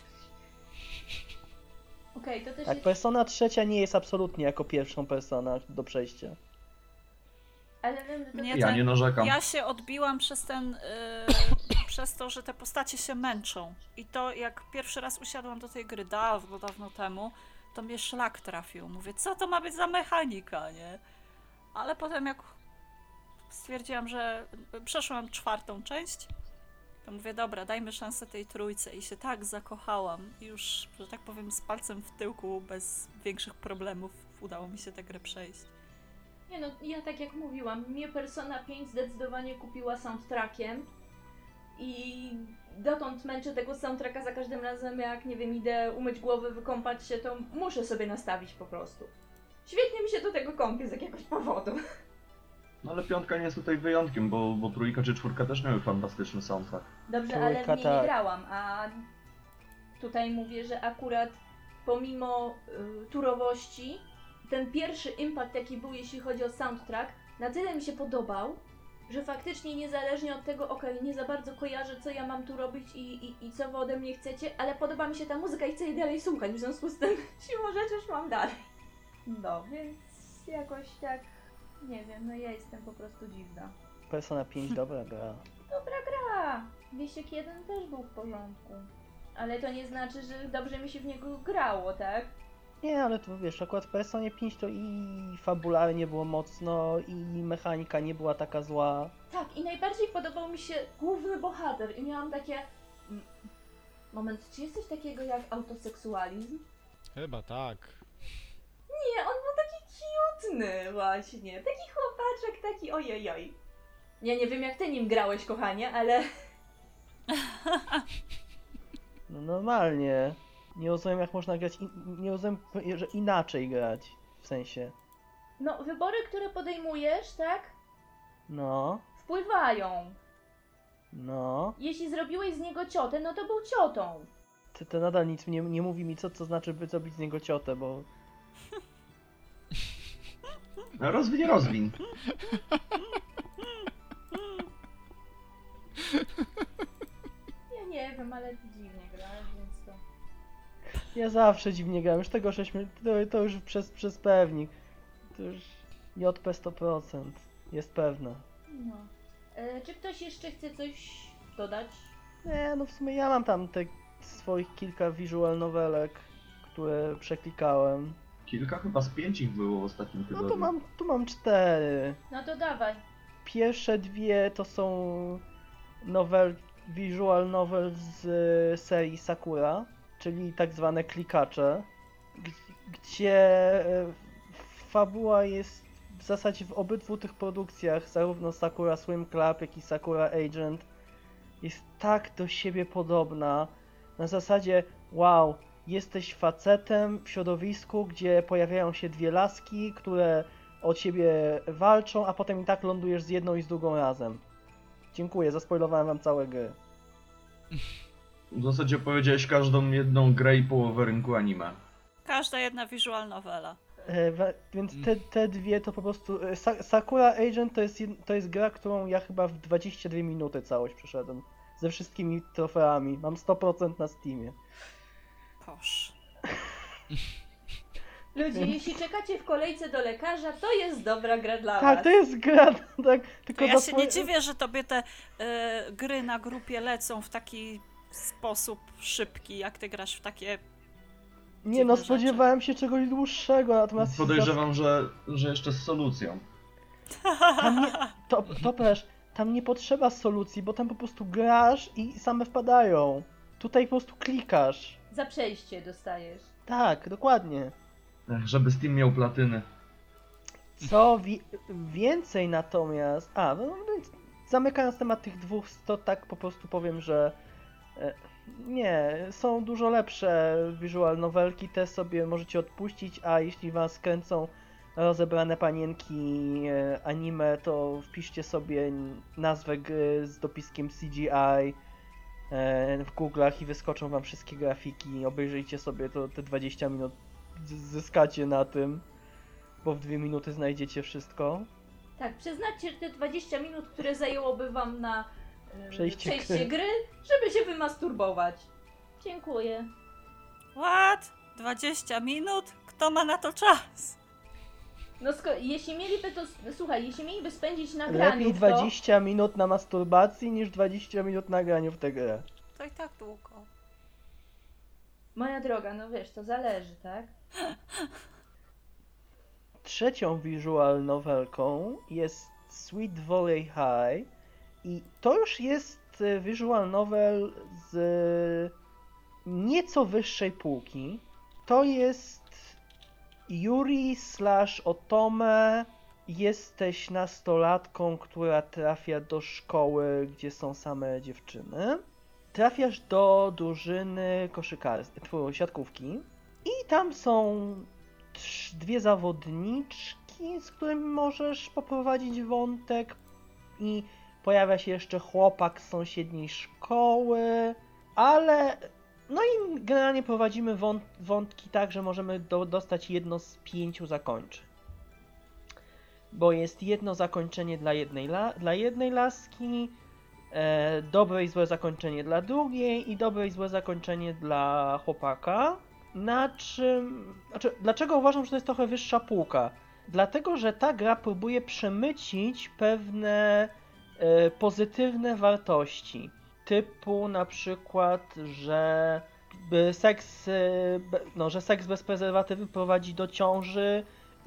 Okej, to też Tak, jest... Persona trzecia nie jest absolutnie jako pierwszą Persona do przejścia. Ale wiem, że to... Mnie Ja ten- nie narzekam. Ja się odbiłam przez ten, yy, przez to, że te postacie się męczą. I to jak pierwszy raz usiadłam do tej gry dawno, dawno temu, to mnie szlak trafił. Mówię, co to ma być za mechanika, nie? Ale potem jak stwierdziłam, że przeszłam czwartą część, to mówię, dobra, dajmy szansę tej trójce i się tak zakochałam. I już, że tak powiem, z palcem w tyłku, bez większych problemów udało mi się tę grę przejść. Nie no, ja tak jak mówiłam, mnie Persona pięć zdecydowanie kupiła soundtrackiem i dotąd męczę tego soundtracka za każdym razem, jak nie wiem, idę umyć głowę, wykąpać się, to muszę sobie nastawić po prostu. Świetnie mi się do tego kąpie z jakiegoś powodu. No ale piątka nie jest tutaj wyjątkiem, bo, bo trójka czy czwórka też miały fantastyczny soundtrack. Dobrze, Trójka, ale w niej nie tak. grałam, a tutaj mówię, że akurat pomimo y, turowości, ten pierwszy impact, jaki był, jeśli chodzi o soundtrack, na tyle mi się podobał, że faktycznie niezależnie od tego, okej, nie za bardzo kojarzę, co ja mam tu robić i, i, i co wy ode mnie chcecie, ale podoba mi się ta muzyka i chcę jej dalej słuchać, w związku z tym siłą rzeczy już mam dalej. No, więc jakoś tak, nie wiem, no ja jestem po prostu dziwna. Persona pięć dobra gra. Dobra gra! Wiesiek jeden też był w porządku. Ale to nie znaczy, że dobrze mi się w niego grało, tak? Nie, ale to wiesz, akurat w Personie pięć to i fabularnie było mocno, i mechanika nie była taka zła. Tak, i najbardziej podobał mi się główny bohater i miałam takie... mm, Moment, czy jest coś takiego jak autoseksualizm? Chyba tak. Nie, on był taki cutny właśnie. Taki chłopaczek, taki ojojoj. Ja nie wiem jak ty nim grałeś, kochanie, ale... No normalnie. Nie rozumiem jak można grać, in... nie rozumiem, że inaczej grać, w sensie. No, wybory, które podejmujesz, tak? No, Wpływają. no. Jeśli zrobiłeś z niego ciotę, no to był ciotą. To, to nadal nic nie, nie mówi mi, co to znaczy, by zrobić z niego ciotę, bo... No rozwiń, rozwiń. Ja nie wiem, ale ty dziwnie grasz, więc to... Ja zawsze dziwnie gram, już tego żeśmy... To, to już przez, przez pewnik. To już... J P sto procent. Jest pewne. No. E, czy ktoś jeszcze chce coś dodać? Nie, no w sumie ja mam tam te swoich kilka visual novelek, które przeklikałem. Kilka, chyba z pięć ich było w ostatnim No tygodniu. to mam, tu mam cztery. No to dawaj. Pierwsze dwie to są novel, visual novel z y, serii Sakura, czyli tak zwane klikacze, g- gdzie y, fabuła jest w zasadzie w obydwu tych produkcjach, zarówno Sakura Swim Club, jak i Sakura Agent, jest tak do siebie podobna. Na zasadzie, wow, jesteś facetem w środowisku, gdzie pojawiają się dwie laski, które o ciebie walczą, a potem i tak lądujesz z jedną i z drugą razem. Dziękuję, zaspoilowałem wam całe gry. W zasadzie powiedziałeś każdą jedną grę i połowę rynku anime. Każda jedna visual novela. E, wa- więc te, te dwie to po prostu... e, Sa- Sakura Agent to jest, jed- to jest gra, którą ja chyba w dwadzieścia dwie minuty całość przeszedłem. Ze wszystkimi trofeami. Mam sto procent na Steamie. Posz. Ludzie, jeśli czekacie w kolejce do lekarza, to jest dobra gra dla Tak, was. to jest gra, tak, To tylko ja za się nie dziwię, że tobie te y, gry na grupie lecą w taki sposób szybki, jak ty grasz w takie... Nie no, dziwne spodziewałem się czegoś dłuższego, natomiast... Podejrzewam, że, że jeszcze z solucją. Tam nie, to, to też, tam nie potrzeba solucji, bo tam po prostu grasz i same wpadają. Tutaj po prostu klikasz. Za przejście dostajesz. Tak, dokładnie. Ech, żeby Steam miał platyny. Co wi- więcej natomiast... A, no, no więc zamykając temat tych dwóch, to tak po prostu powiem, że... e, Nie, są dużo lepsze visual novelki, te sobie możecie odpuścić, a jeśli was kręcą rozebrane panienki e, anime, to wpiszcie sobie nazwę gry z dopiskiem C G I e, w Google'ach i wyskoczą wam wszystkie grafiki. Obejrzyjcie sobie to, te dwadzieścia minut, z- zyskacie na tym, bo w dwie minuty znajdziecie wszystko. Tak, przeznaczcie te dwadzieścia minut, które zajęłoby wam na e, Przejście przejście gry. gry, żeby się wymasturbować. Dziękuję. What? dwadzieścia minut? Kto ma na to czas? No sko- jeśli mieliby to, słuchaj, jeśli mieliby spędzić na graniu Lepiej w to, dwadzieścia minut na masturbacji niż dwadzieścia minut na graniu w tę grę. To i tak długo. moja droga, no wiesz, to zależy, tak? Trzecią visual novelką jest Sweet Valley High i to już jest e, visual novel z nieco wyższej półki. To jest Yuri slash Otome. Jesteś nastolatką, która trafia do szkoły, gdzie są same dziewczyny. Trafiasz do drużyny koszykarskiej, siatkówki i tam są trz- dwie zawodniczki, z którymi możesz poprowadzić wątek i pojawia się jeszcze chłopak z sąsiedniej szkoły, ale no i generalnie prowadzimy wąt- wątki tak, że możemy do- dostać jedno z pięciu zakończeń. Bo jest jedno zakończenie dla jednej, la- dla jednej laski, e, dobre i złe zakończenie dla drugiej i dobre i złe zakończenie dla chłopaka. na czym... Znaczy, dlaczego uważam, że to jest trochę wyższa półka? Dlatego, że ta gra próbuje przemycić pewne e, pozytywne wartości. Typu na przykład, że by seks, e, be, no, że seks bez prezerwatywy prowadzi do ciąży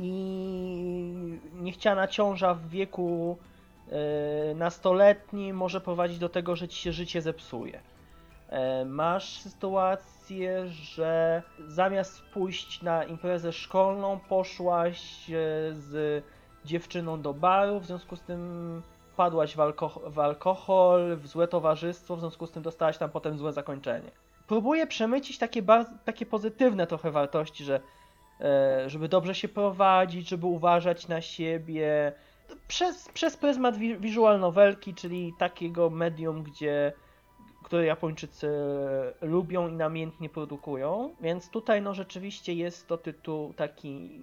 i niechciana ciąża w wieku e, nastoletnim może prowadzić do tego, że ci się życie zepsuje. E, masz sytuację, że zamiast pójść na imprezę szkolną, poszłaś e, z dziewczyną do baru, w związku z tym wpadłaś w, alko- w alkohol, w złe towarzystwo, w związku z tym dostałaś tam potem złe zakończenie. Próbuję przemycić takie, bar- takie pozytywne trochę wartości, że e, żeby dobrze się prowadzić, żeby uważać na siebie, przez, przez pryzmat wi- visual novelki, czyli takiego medium, gdzie które Japończycy lubią i namiętnie produkują, więc tutaj no rzeczywiście jest to tytuł taki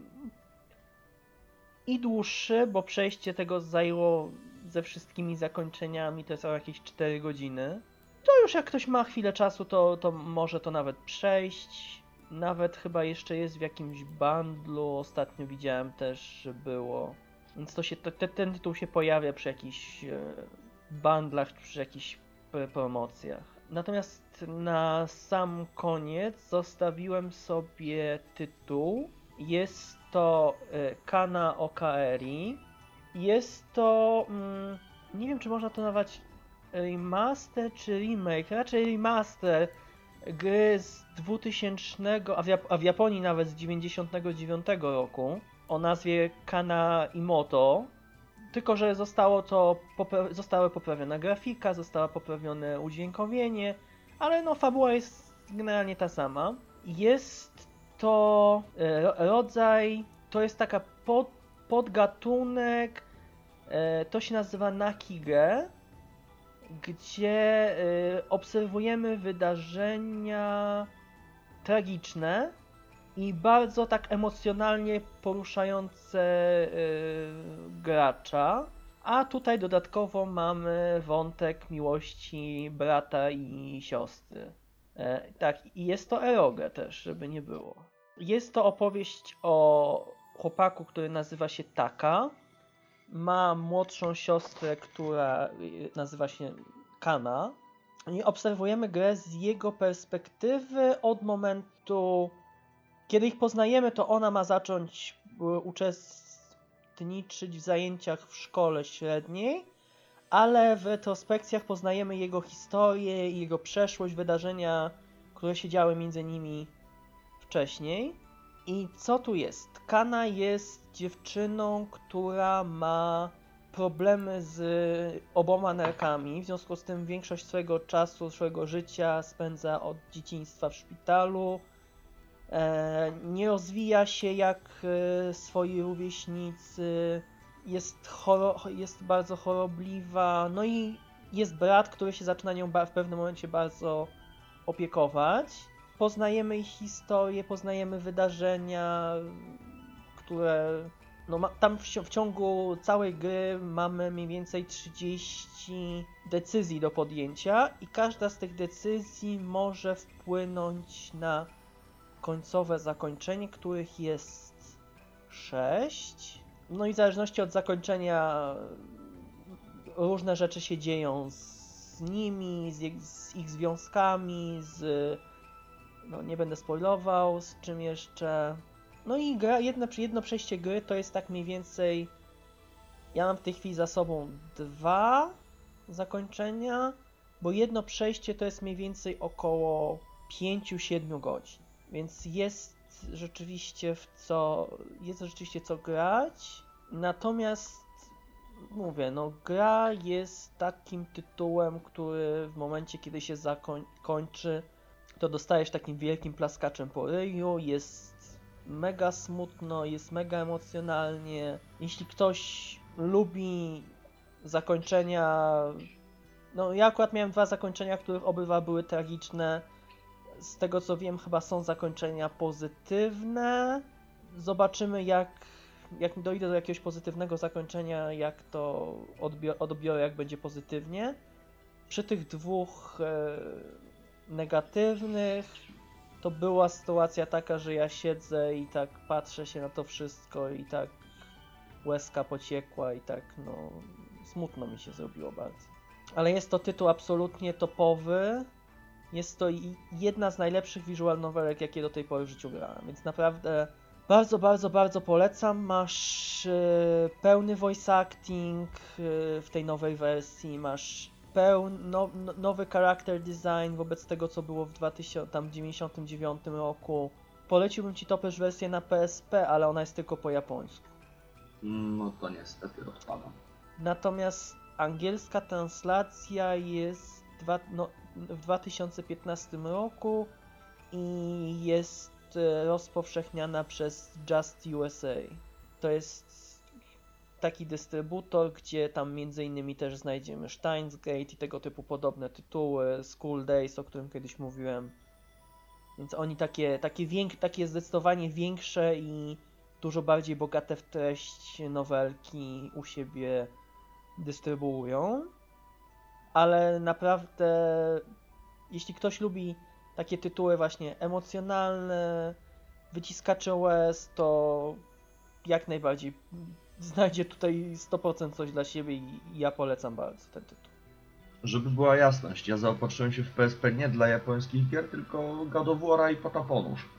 i dłuższy, bo przejście tego zajęło ze wszystkimi zakończeniami to jest o jakieś cztery godziny. To już jak ktoś ma chwilę czasu, to, to może to nawet przejść. Nawet chyba jeszcze jest w jakimś bundlu, ostatnio widziałem też, że było. Więc to się, to, te, ten tytuł się pojawia przy jakichś e, bundlach, przy jakichś promocjach. Natomiast na sam koniec zostawiłem sobie tytuł. Jest to y, Kana Okaeri. Jest to... Mm, nie wiem, czy można to nazwać remaster czy remake. Raczej remaster gry z dwutysięcznego, a w, Jap- a w Japonii nawet z dziewięćdziesiątego dziewiątego roku o nazwie Kana Imoto. Tylko że zostało to popra- została poprawiona grafika, zostało poprawione udźwiękowienie, ale no fabuła jest generalnie ta sama. Jest to e, rodzaj, to jest taka pod, podgatunek, e, to się nazywa Nakige, gdzie e, obserwujemy wydarzenia tragiczne i bardzo tak emocjonalnie poruszające yy, gracza. A tutaj dodatkowo mamy wątek miłości brata i siostry. E, tak, i jest to eroge też, żeby nie było. Jest to opowieść o chłopaku, który nazywa się Taka. Ma młodszą siostrę, która nazywa się Kana. I obserwujemy grę z jego perspektywy od momentu, kiedy ich poznajemy, to ona ma zacząć uczestniczyć w zajęciach w szkole średniej, ale w retrospekcjach poznajemy jego historię i jego przeszłość, wydarzenia, które się działy między nimi wcześniej. I co tu jest? Kana jest dziewczyną, która ma problemy z oboma nerkami, w związku z tym większość swojego czasu, swojego życia spędza od dzieciństwa w szpitalu. Nie rozwija się jak swoi rówieśnicy, jest, choro- jest bardzo chorobliwa, no i jest brat, który się zaczyna nią w pewnym momencie bardzo opiekować. Poznajemy ich historię, poznajemy wydarzenia, które... No, ma, tam w, w ciągu całej gry mamy mniej więcej trzydzieści decyzji do podjęcia i każda z tych decyzji może wpłynąć na końcowe zakończenie, których jest sześć. No i w zależności od zakończenia różne rzeczy się dzieją z nimi, z ich, z ich związkami, z... No nie będę spoilował, z czym jeszcze... No i gra, jedno, jedno przejście gry to jest tak mniej więcej... Ja mam w tej chwili za sobą dwa zakończenia, bo jedno przejście to jest mniej więcej około pięć do siedmiu godzin. Więc jest rzeczywiście w co, jest rzeczywiście co grać. Natomiast mówię, no gra jest takim tytułem, który w momencie, kiedy się zakończy, to dostajesz takim wielkim plaskaczem po ryju, jest mega smutno, jest mega emocjonalnie. Jeśli ktoś lubi zakończenia, no ja akurat miałem dwa zakończenia, których obydwa były tragiczne. Z tego co wiem, chyba są zakończenia pozytywne. Zobaczymy jak, jak dojdę do jakiegoś pozytywnego zakończenia, jak to odbior- odbiorę, jak będzie pozytywnie. Przy tych dwóch e, negatywnych to była sytuacja taka, że ja siedzę i tak patrzę się na to wszystko i tak łezka pociekła i tak no smutno mi się zrobiło bardzo. Ale jest to tytuł absolutnie topowy. Jest to i- jedna z najlepszych visual novelek, jakie do tej pory w życiu grałem, więc naprawdę bardzo, bardzo, bardzo polecam. Masz e, pełny voice acting e, w tej nowej wersji, masz pełn, no, no, nowy character design wobec tego, co było w dziewięćdziesiątym dziewiątym roku. Poleciłbym ci topesz wersję na P S P, ale ona jest tylko po japońsku. No to niestety odpadam. Natomiast angielska translacja jest dwa, no, w dwa tysiące piętnastym roku i jest e, rozpowszechniana przez Just U S A. To jest taki dystrybutor, gdzie tam między innymi też znajdziemy Steins Gate i tego typu podobne tytuły, School Days, o którym kiedyś mówiłem. Więc oni takie, takie, więk, takie zdecydowanie większe i dużo bardziej bogate w treść nowelki u siebie dystrybuują. Ale naprawdę, jeśli ktoś lubi takie tytuły właśnie emocjonalne, wyciskacze łez, to jak najbardziej znajdzie tutaj sto procent coś dla siebie i ja polecam bardzo ten tytuł. Żeby była jasność, ja zaopatrzyłem się w P S P nie dla japońskich gier, tylko God of War'a i Pataponów.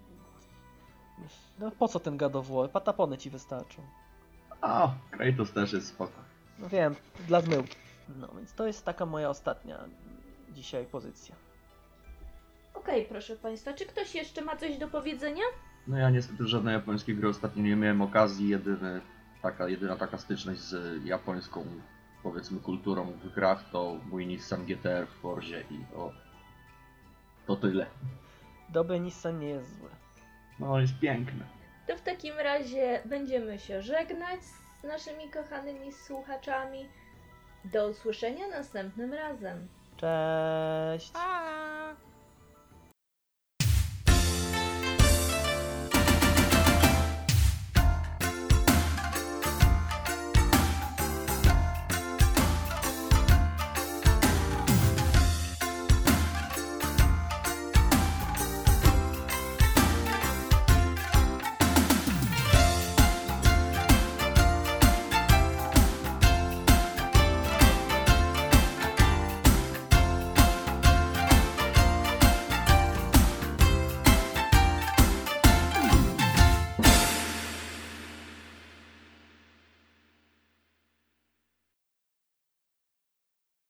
No po co ten God of War? Patapony ci wystarczą. A, Kratos też jest spoko. No wiem, dla zmyłki. No więc to jest taka moja ostatnia dzisiaj pozycja. Okej, proszę Państwa, czy ktoś jeszcze ma coś do powiedzenia? No ja niestety w żadnej japońskiej gry ostatnio nie miałem okazji, jedyny, taka, jedyna taka styczność z japońską, powiedzmy, kulturą w grach to mój Nissan G T R w Forzie i to, to tyle. Dobry Nissan nie jest zły. No jest piękny. To w takim razie będziemy się żegnać z naszymi kochanymi słuchaczami. Do usłyszenia następnym razem. Cześć! Pa!